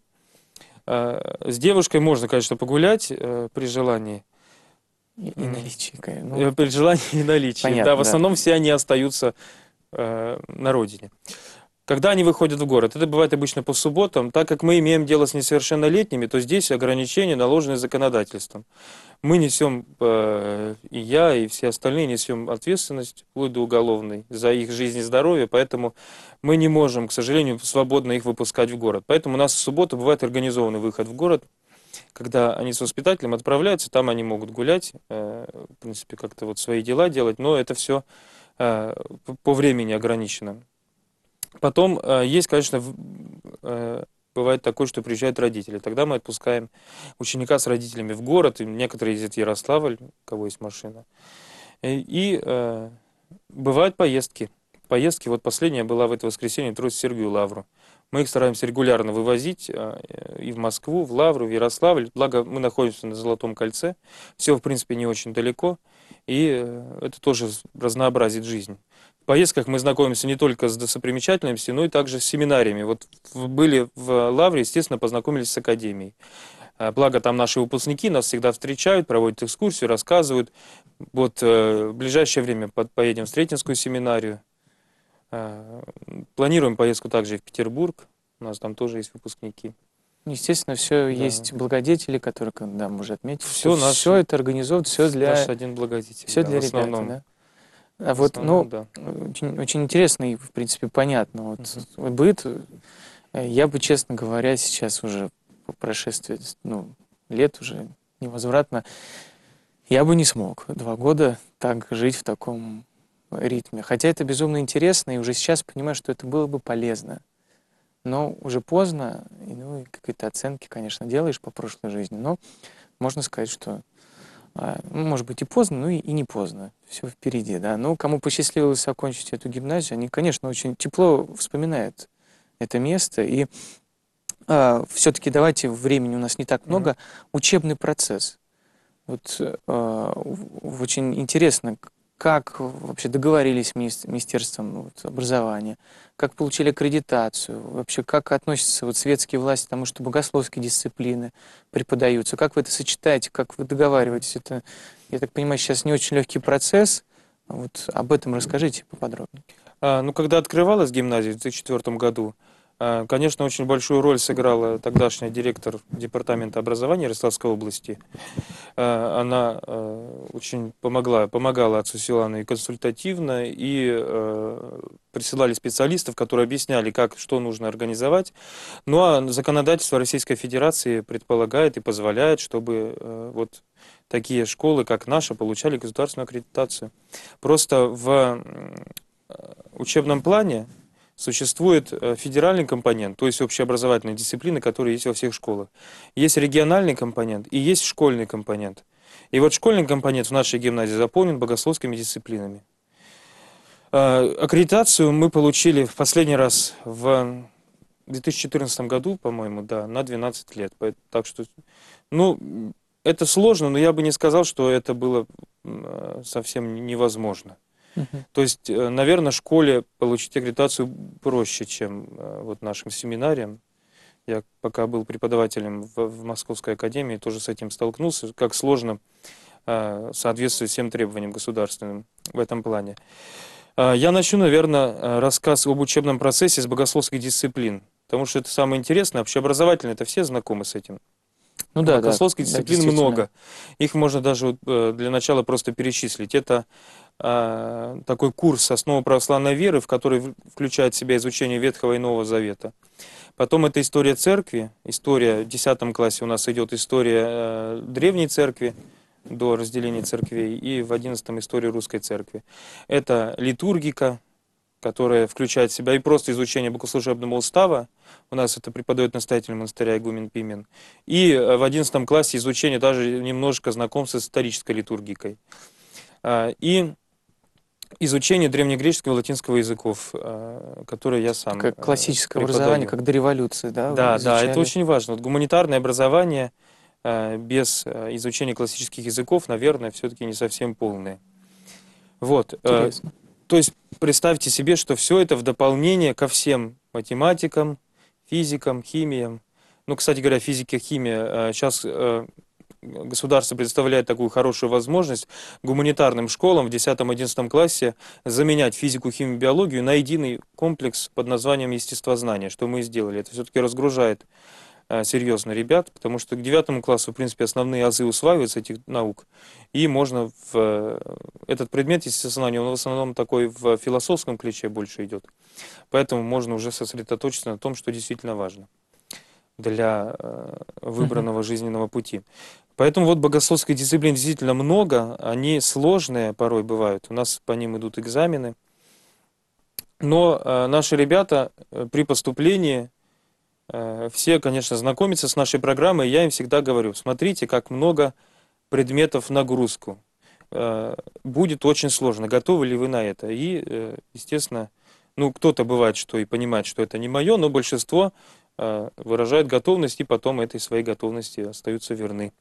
S2: С девушкой можно, конечно, погулять при желании.
S1: И наличие, ну,
S2: При желании и наличии.
S1: понятно,
S2: Да, в
S1: да.
S2: основном все они остаются на родине. Когда они выходят в город, это бывает обычно по субботам, так как мы имеем дело с несовершеннолетними, то здесь ограничения наложены законодательством. Мы несем, и я, и все остальные несем ответственность, вплоть до уголовной, за их жизнь и здоровье, поэтому мы не можем, к сожалению, свободно их выпускать в город. Поэтому у нас в субботу бывает организованный выход в город, когда они с воспитателем отправляются, там они могут гулять, в принципе, как-то вот свои дела делать, но это все по времени ограничено. Потом есть, конечно, бывает такое, что приезжают родители. Тогда мы отпускаем ученика с родителями в город, и некоторые ездят в Ярославль, у кого есть машина. И бывают поездки. Поездки, вот последняя была в это воскресенье, Троице-Сергию Лавру. Мы их стараемся регулярно вывозить и в Москву, в Лавру, в Ярославль. Благо, мы находимся на Золотом кольце. Все, в принципе, не очень далеко. И это тоже разнообразит жизнь. В поездках мы знакомимся не только с достопримечательностями, но и также с семинариями. Вот были в Лавре, естественно, познакомились с академией. Благо, там наши выпускники нас всегда встречают, проводят экскурсию, рассказывают. Вот в ближайшее время поедем в Сретенскую семинарию. Планируем поездку также и в Петербург. У нас там тоже есть выпускники.
S1: естественно, все есть благодетели, которые, да, мы уже отметили.
S2: Все
S1: это организовано, все для...
S2: Наш один благодетель.
S1: Все
S2: да,
S1: для
S2: в
S1: ребят,
S2: основном.
S1: да?
S2: В основном, да.
S1: Очень, очень интересно и, в принципе, понятно. Вот быт, я бы, честно говоря, сейчас уже по прошествии лет уже невозвратно, я бы не смог 2 года так жить в таком ритме. Хотя это безумно интересно, и уже сейчас понимаю, что это было бы полезно. Но уже поздно, и какие-то оценки, конечно, делаешь по прошлой жизни, но можно сказать, что может быть и поздно, но и не поздно. Все впереди, да. Но кому посчастливилось окончить эту гимназию, они, конечно, очень тепло вспоминают это место. И все-таки давайте, времени у нас не так много, учебный процесс. Вот очень интересно, как вообще договорились с Министерством образования, как получили аккредитацию, вообще как относятся светские власти к тому, что богословские дисциплины преподаются, как вы это сочетаете, как вы договариваетесь. Это, я так понимаю, сейчас не очень легкий процесс. Вот об этом расскажите поподробнее.
S2: Когда открывалась гимназия в 2004 году, конечно, очень большую роль сыграла тогдашняя директор департамента образования Ярославской области. Она очень помогала отцу Силану и консультативно, и присылали специалистов, которые объясняли, что нужно организовать. Ну а законодательство Российской Федерации предполагает и позволяет, чтобы вот такие школы, как наша, получали государственную аккредитацию. Просто в учебном плане существует федеральный компонент, то есть общеобразовательные дисциплины, которые есть во всех школах. Есть региональный компонент и есть школьный компонент. И вот школьный компонент в нашей гимназии заполнен богословскими дисциплинами. Аккредитацию мы получили в последний раз в 2014 году, по-моему, да, на 12 лет. Так что, это сложно, но я бы не сказал, что это было совсем невозможно. То есть, наверное, школе получить аккредитацию проще, чем вот нашим семинариям. Я пока был преподавателем в Московской академии, тоже с этим столкнулся, как сложно соответствовать всем требованиям государственным в этом плане. Я начну, наверное, рассказ об учебном процессе с богословских дисциплин, потому что это самое интересное. Общеобразовательное, это все знакомы с этим. Богословских дисциплин много. Их можно даже для начала просто перечислить. Это такой курс «Основы православной веры», в который включает в себя изучение Ветхого и Нового Завета. Потом это история церкви. В 10 классе у нас идет история древней церкви, до разделения церквей, и в 11 историю русской церкви. Это литургика, которая включает в себя и просто изучение богослужебного устава. У нас это преподает настоятель монастыря игумен Пимен. И в 11 классе изучение даже немножко знакомства с исторической литургикой. И изучение древнегреческого и латинского языков, которые я сам
S1: Как классическое
S2: преподаю.
S1: образование, как до революции, да? вы
S2: Да,
S1: изучали?
S2: это очень важно. Вот гуманитарное образование без изучения классических языков, наверное, все-таки не совсем полное. Вот.
S1: Интересно.
S2: То есть представьте себе, что все это в дополнение ко всем математикам, физикам, химиям. Ну, кстати говоря, физика, химия. Сейчас государство предоставляет такую хорошую возможность гуманитарным школам в 10-11 классе заменять физику, химию, биологию на единый комплекс под названием естествознание, что мы и сделали. Это все-таки разгружает серьезно ребят, потому что к 9 классу, в принципе, основные азы усваиваются этих наук, и можно в этот предмет естествознания, он в основном такой в философском ключе больше идет, поэтому можно уже сосредоточиться на том, что действительно важно для выбранного жизненного пути. Поэтому вот богословских дисциплин действительно много, они сложные порой бывают, у нас по ним идут экзамены, но наши ребята при поступлении все, конечно, знакомятся с нашей программой, и я им всегда говорю, смотрите, как много предметов в нагрузку. Будет очень сложно, готовы ли вы на это? И, естественно, ну, кто-то бывает, что и понимает, что это не мое, но большинство выражает готовность, и потом этой своей готовности остаются верны.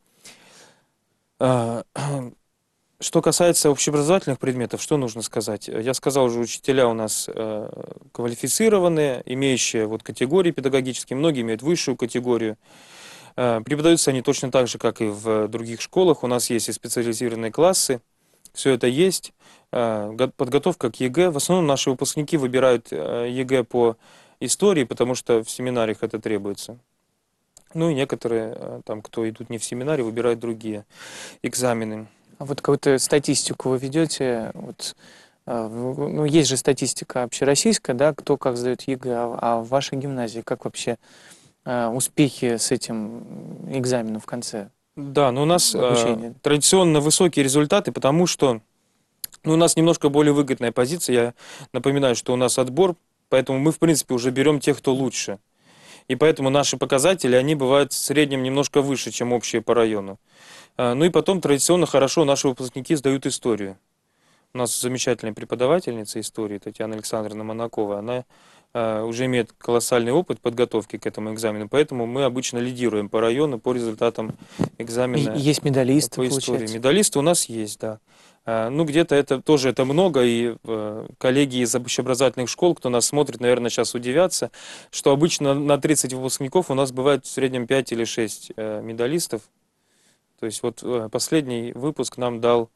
S2: Что касается общеобразовательных предметов, что нужно сказать? Я сказал уже, учителя у нас квалифицированные, имеющие вот категории педагогические, многие имеют высшую категорию. Преподаются они точно так же, как и в других школах. У нас есть и специализированные классы, все это есть. Подготовка к ЕГЭ. В основном наши выпускники выбирают ЕГЭ по истории, потому что в семинариях это требуется. Ну и некоторые, там, кто идут не в семинаре, выбирают другие экзамены.
S1: А вот какую-то статистику вы ведете? Вот, ну, есть же статистика общероссийская, да, кто как сдает ЕГЭ, а в вашей гимназии как вообще успехи с этим экзаменом в конце
S2: Да, но у нас
S1: обучения?
S2: традиционно высокие результаты, потому что у нас немножко более выгодная позиция. Я напоминаю, что у нас отбор, поэтому мы, в принципе, уже берем тех, кто лучше. И поэтому наши показатели, они бывают в среднем немножко выше, чем общие по району. Ну и потом традиционно хорошо наши выпускники сдают историю. У нас замечательная преподавательница истории Татьяна Александровна Монакова. Она уже имеет колоссальный опыт подготовки к этому экзамену, поэтому мы обычно лидируем по району по результатам экзамена
S1: Есть медалисты,
S2: по истории.
S1: получается?
S2: Медалисты у нас есть, да. Ну, где-то это тоже это много, и коллеги из общеобразовательных школ, кто нас смотрит, наверное, сейчас удивятся, что обычно на 30 выпускников у нас бывает в среднем 5 или 6 медалистов. То есть вот последний выпуск нам дал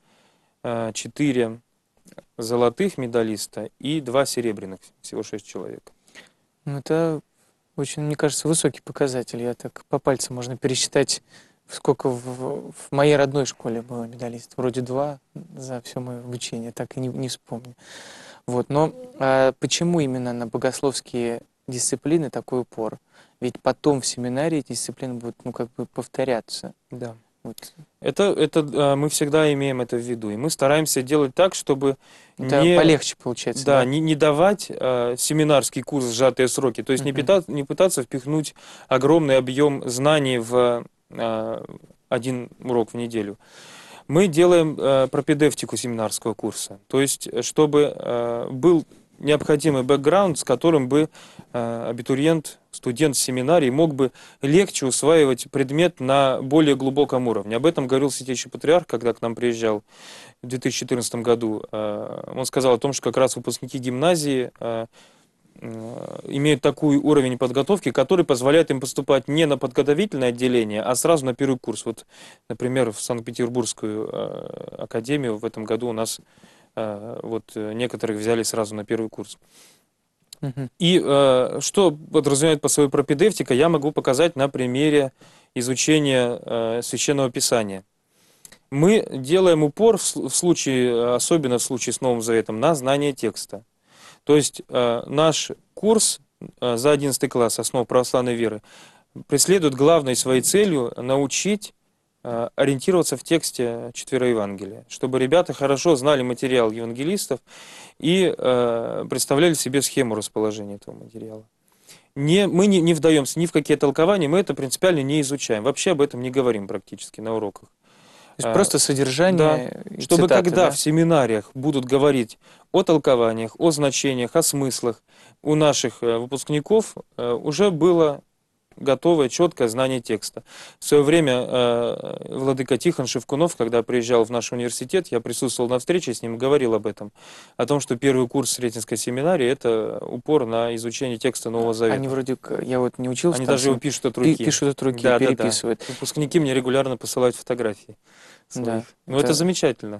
S2: 4 золотых медалиста и 2 серебряных, всего 6 человек.
S1: Ну, это очень, мне кажется, высокий показатель. Я так по пальцам можно пересчитать, сколько в моей родной школе было медалистов. Вроде 2 за все мое обучение, так и не вспомню. Вот. Но почему именно на богословские дисциплины такой упор? Ведь потом в семинарии эти дисциплины будут, ну, как бы повторяться.
S2: Да.
S1: Вот.
S2: Это мы всегда имеем это в виду. И мы стараемся делать так, чтобы
S1: Это
S2: не,
S1: полегче получается,
S2: да,
S1: да?
S2: не давать семинарский курс в сжатые сроки. То есть не пытаться впихнуть огромный объем знаний в один урок в неделю. Мы делаем пропедевтику семинарского курса. То есть, чтобы был необходимый бэкграунд, с которым бы абитуриент, студент семинарии мог бы легче усваивать предмет на более глубоком уровне. Об этом говорил Святейший Патриарх, когда к нам приезжал в 2014 году. Он сказал о том, что как раз выпускники гимназии имеют такой уровень подготовки, который позволяет им поступать не на подготовительное отделение, а сразу на первый курс. Вот, например, в Санкт-Петербургскую академию в этом году у нас вот некоторых взяли сразу на первый курс. И что подразумевает по своей пропедевтика, я могу показать на примере изучения Священного Писания. Мы делаем упор, в случае, особенно в случае с Новым Заветом, на знание текста. То есть наш курс за 11 класс «Основ православной веры» преследует главной своей целью научить ориентироваться в тексте четверо Евангелия, чтобы ребята хорошо знали материал евангелистов и представляли себе схему расположения этого материала. Мы не вдаемся ни в какие толкования, мы это принципиально не изучаем. Вообще об этом не говорим практически на уроках.
S1: То есть просто содержание и
S2: Чтобы
S1: цитаты,
S2: когда
S1: да?
S2: в семинариях будут говорить о толкованиях, о значениях, о смыслах, у наших выпускников уже было готовое, четкое знание текста. В свое время владыка Тихон Шевкунов, когда приезжал в наш университет, я присутствовал на встрече с ним и говорил об этом. О том, что первый курс Сретенской семинарии – это упор на изучение текста Нового Завета.
S1: Они вроде, я вот не учился.
S2: Они
S1: там
S2: даже его пишут от руки.
S1: Пишут от руки,
S2: Да,
S1: переписывают.
S2: Да. Выпускники мне регулярно посылают фотографии своих.
S1: Да,
S2: Ну, это замечательно.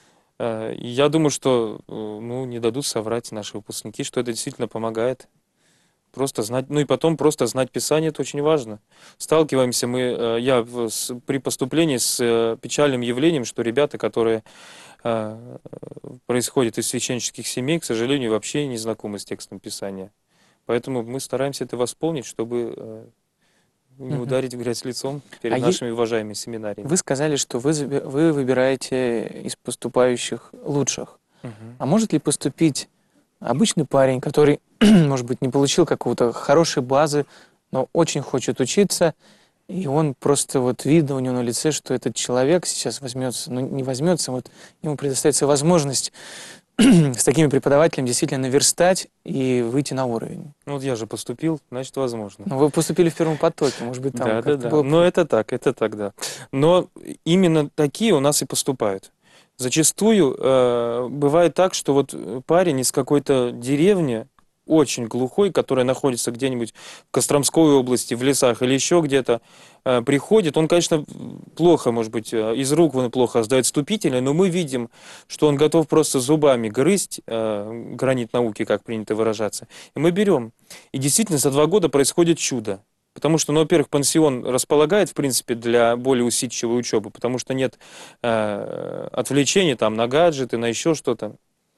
S2: Я думаю, что не дадут соврать наши выпускники, что это действительно помогает. Просто знать, и потом просто знать Писание, это очень важно. Сталкиваемся при поступлении с печальным явлением, что ребята, которые происходят из священнических семей, к сожалению, вообще не знакомы с текстом Писания. Поэтому мы стараемся это восполнить, чтобы не ударить в грязь лицом перед нашими уважаемыми семинариями.
S1: Вы сказали, что вы выбираете из поступающих лучших. А может ли поступить обычный парень, который, может быть, не получил какого-то хорошей базы, но очень хочет учиться, и он просто видно у него на лице, что этот человек сейчас возьмется, не возьмется, ему предоставится возможность с такими преподавателями действительно наверстать и выйти на уровень.
S2: Я же поступил, значит, возможно.
S1: Вы поступили в первом потоке, может быть, там
S2: Да.
S1: было...
S2: Но это так, да. Но именно такие у нас и поступают. Зачастую бывает так, что парень из какой-то деревни, очень глухой, которая находится где-нибудь в Костромской области, в лесах или еще где-то, приходит. Он, конечно, плохо, может быть, из рук он плохо сдает вступительные, но мы видим, что он готов просто зубами грызть гранит науки, как принято выражаться. И мы берем. И действительно, за 2 года происходит чудо. Потому что, во-первых, пансион располагает, в принципе, для более усидчивой учебы, потому что нет отвлечений на гаджеты, на еще что-то.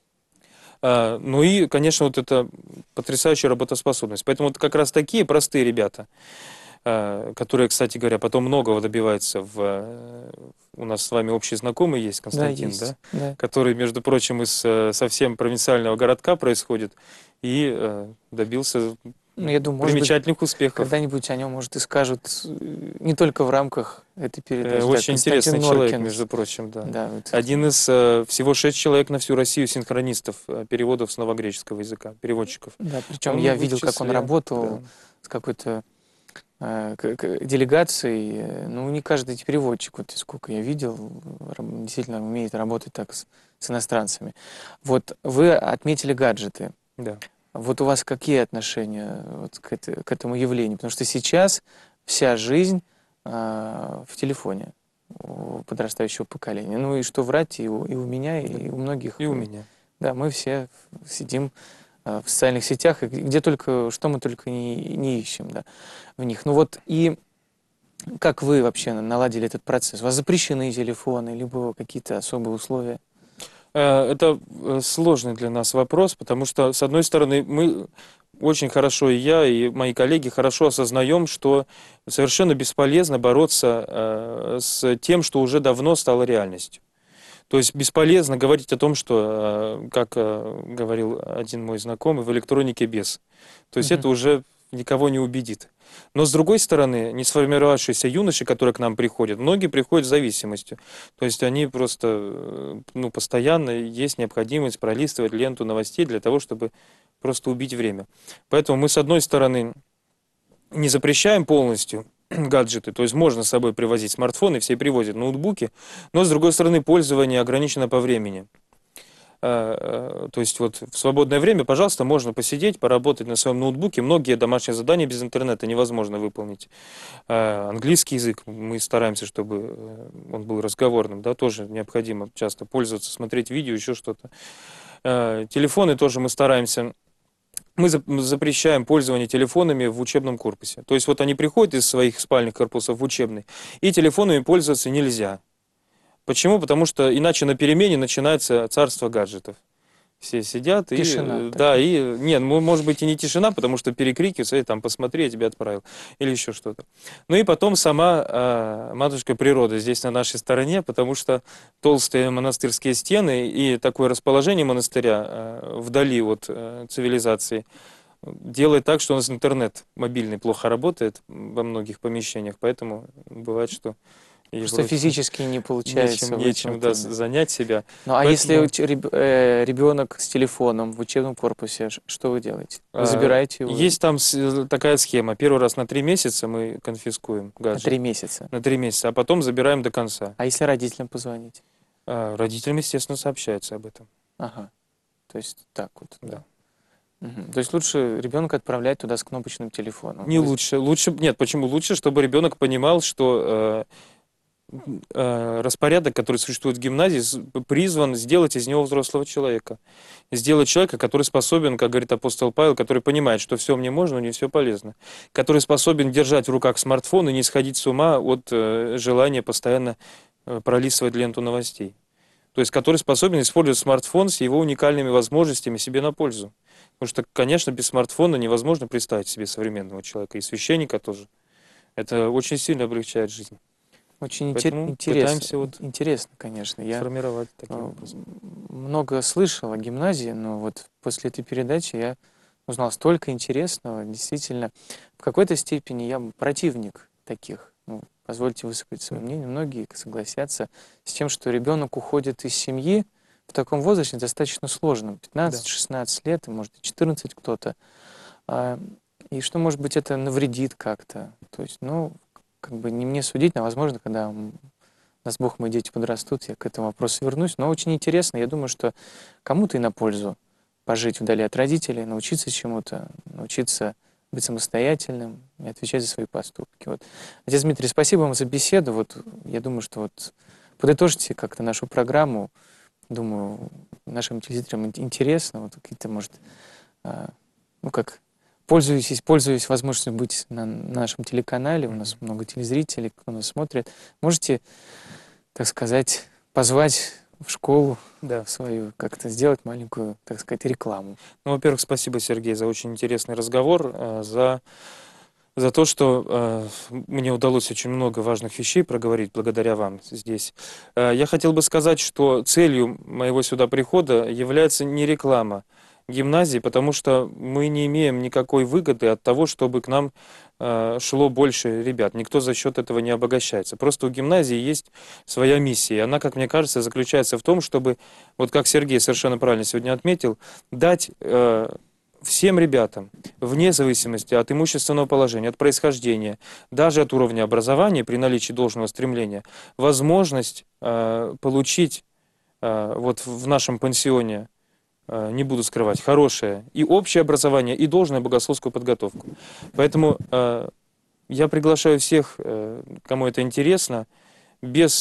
S2: И, конечно, это потрясающая работоспособность. Поэтому как раз такие простые ребята, которые, кстати говоря, потом многого добиваются. У нас с вами общий знакомый есть, Константин,
S1: да?
S2: Который, между прочим, из совсем провинциального городка происходит и добился...
S1: Я думаю,
S2: примечательных успехов.
S1: Когда-нибудь о нем, может, и скажут не только в рамках этой передачи.
S2: Очень интересный человек, между прочим, да. Один из всего 6 человек на всю Россию синхронистов переводов с новогреческого языка, переводчиков.
S1: Да, причем я видел, как он работал с какой-то делегацией. Не каждый переводчик, сколько я видел, действительно умеет работать так с иностранцами. Вы отметили гаджеты.
S2: Да.
S1: У вас какие отношения к этому явлению? Потому что сейчас вся жизнь в телефоне у подрастающего поколения. И что врать, и у меня, и у многих.
S2: И у меня.
S1: Да, мы все сидим в социальных сетях, и что мы только не ищем, да, в них. И как вы вообще наладили этот процесс? У вас запрещены телефоны, либо какие-то особые условия?
S2: Это сложный для нас вопрос, потому что, с одной стороны, мы очень хорошо, и я, и мои коллеги, хорошо осознаем, что совершенно бесполезно бороться с тем, что уже давно стало реальностью. То есть бесполезно говорить о том, что, как говорил один мой знакомый, в электронике бес. То есть это уже никого не убедит. Но, с другой стороны, не сформировавшиеся юноши, которые к нам приходят, многие приходят с зависимостью. То есть они просто, постоянно есть необходимость пролистывать ленту новостей для того, чтобы просто убить время. Поэтому мы, с одной стороны, не запрещаем полностью гаджеты, то есть можно с собой привозить смартфоны, все привозят ноутбуки, но, с другой стороны, пользование ограничено по времени. То есть в свободное время, пожалуйста, можно посидеть, поработать на своем ноутбуке. Многие домашние задания без интернета невозможно выполнить. Английский язык, мы стараемся, чтобы он был разговорным, тоже необходимо часто пользоваться, смотреть видео, еще что-то. Телефоны тоже мы стараемся. Мы запрещаем пользование телефонами в учебном корпусе. То есть они приходят из своих спальных корпусов в учебный, и телефонами пользоваться нельзя. Почему? Потому что иначе на перемене начинается царство гаджетов. Все сидят и,
S1: Тишина
S2: да, и, нет, может быть и не тишина, потому что перекрикиваются, и там, посмотри, я тебя отправил, или еще что-то. Ну и потом сама матушка природа здесь на нашей стороне, потому что толстые монастырские стены и такое расположение монастыря вдали от цивилизации делает так, что у нас интернет мобильный плохо работает во многих помещениях, поэтому бывает, что
S1: Просто физически не получается
S2: нечем да, занять себя.
S1: Ну, а
S2: Поэтому-
S1: если ребенок с телефоном в учебном корпусе, что вы делаете? Вы забираете его
S2: Есть там такая схема. Первый раз на 3 месяца мы конфискуем
S1: на
S2: гаджет.
S1: 3 месяца?
S2: На 3 месяца, а потом забираем до конца.
S1: А если родителям позвонить?
S2: Родителям, естественно, сообщается об этом.
S1: Ага. То есть так вот.
S2: Да.
S1: Мгм. То есть лучше ребенка отправлять туда с кнопочным телефоном.
S2: Не лучше. Нет, почему лучше? Чтобы ребенок понимал, что распорядок, который существует в гимназии, призван сделать из него взрослого человека. Сделать человека, который способен, как говорит апостол Павел, который понимает, что все мне можно, но не все полезно. Который способен держать в руках смартфон и не сходить с ума от желания постоянно пролистывать ленту новостей. То есть, который способен использовать смартфон с его уникальными возможностями себе на пользу. Потому что, конечно, без смартфона невозможно представить себе современного человека, и священника тоже. Это очень сильно облегчает жизнь.
S1: Очень
S2: Поэтому
S1: интересно.
S2: пытаемся вот
S1: Интересно, конечно. Я
S2: сформировать таким образом.
S1: много слышал о гимназии, но вот после этой передачи я узнал столько интересного. Действительно, в какой-то степени я противник таких. Ну, позвольте высказать свое мнение. Многие согласятся с тем, что ребенок уходит из семьи в таком возрасте достаточно сложном. 15-16 лет, и может и 14 кто-то. И что, может быть, это навредит как-то. То есть, ну, как бы не мне судить, но, возможно, когда даст Бог, мои дети подрастут, я к этому вопросу вернусь. Но очень интересно. Я думаю, что кому-то и на пользу пожить вдали от родителей, научиться чему-то, научиться быть самостоятельным и отвечать за свои поступки. Вот. Отец Дмитрий, спасибо вам за беседу. Вот, я думаю, что вот подытожите как-то нашу программу. Думаю, нашим телезрителям интересно. Вот какие-то, может, ну как, пользуясь возможностью быть на нашем телеканале, у нас много телезрителей, кто нас смотрит, можете, так сказать, позвать в школу в свою, как-то сделать маленькую, так сказать, рекламу.
S2: Ну, во-первых, спасибо, Сергей, за очень интересный разговор, за то, что мне удалось очень много важных вещей проговорить благодаря вам здесь. Я хотел бы сказать, что целью моего сюда прихода является не реклама гимназии, потому что мы не имеем никакой выгоды от того, чтобы к нам шло больше ребят. Никто за счет этого не обогащается. Просто у гимназии есть своя миссия. И она, как мне кажется, заключается в том, чтобы, вот как Сергей совершенно правильно сегодня отметил, дать всем ребятам, вне зависимости от имущественного положения, от происхождения, даже от уровня образования, при наличии должного стремления, возможность получить вот в нашем пансионе, не буду скрывать, хорошее и общее образование, и должную богословскую подготовку. Поэтому я приглашаю всех, кому это интересно, без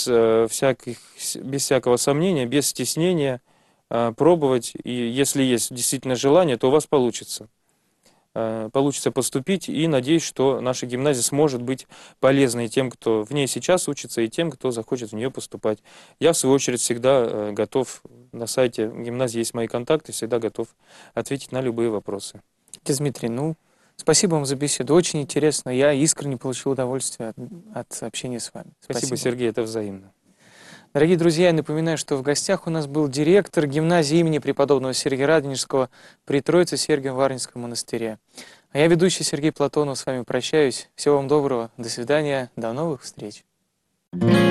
S2: всякого сомнения, без стеснения, пробовать, и если есть действительно желание, то у вас получится. Получится поступить, и надеюсь, что наша гимназия сможет быть полезной тем, кто в ней сейчас учится, и тем, кто захочет в нее поступать. Я, в свою очередь, всегда готов, на сайте гимназии есть мои контакты, всегда готов ответить на любые вопросы.
S1: Отец Дмитрий, ну, спасибо вам за беседу, очень интересно. Я искренне получил удовольствие от общения с вами.
S2: Спасибо, Сергей, это взаимно.
S1: Дорогие друзья, я напоминаю, что в гостях у нас был директор гимназии имени преподобного Сергия Радонежского при Троице-Сергиево-Варнинском монастыре. А я, ведущий Сергей Платонов, с вами прощаюсь. Всего вам доброго, до свидания, до новых встреч.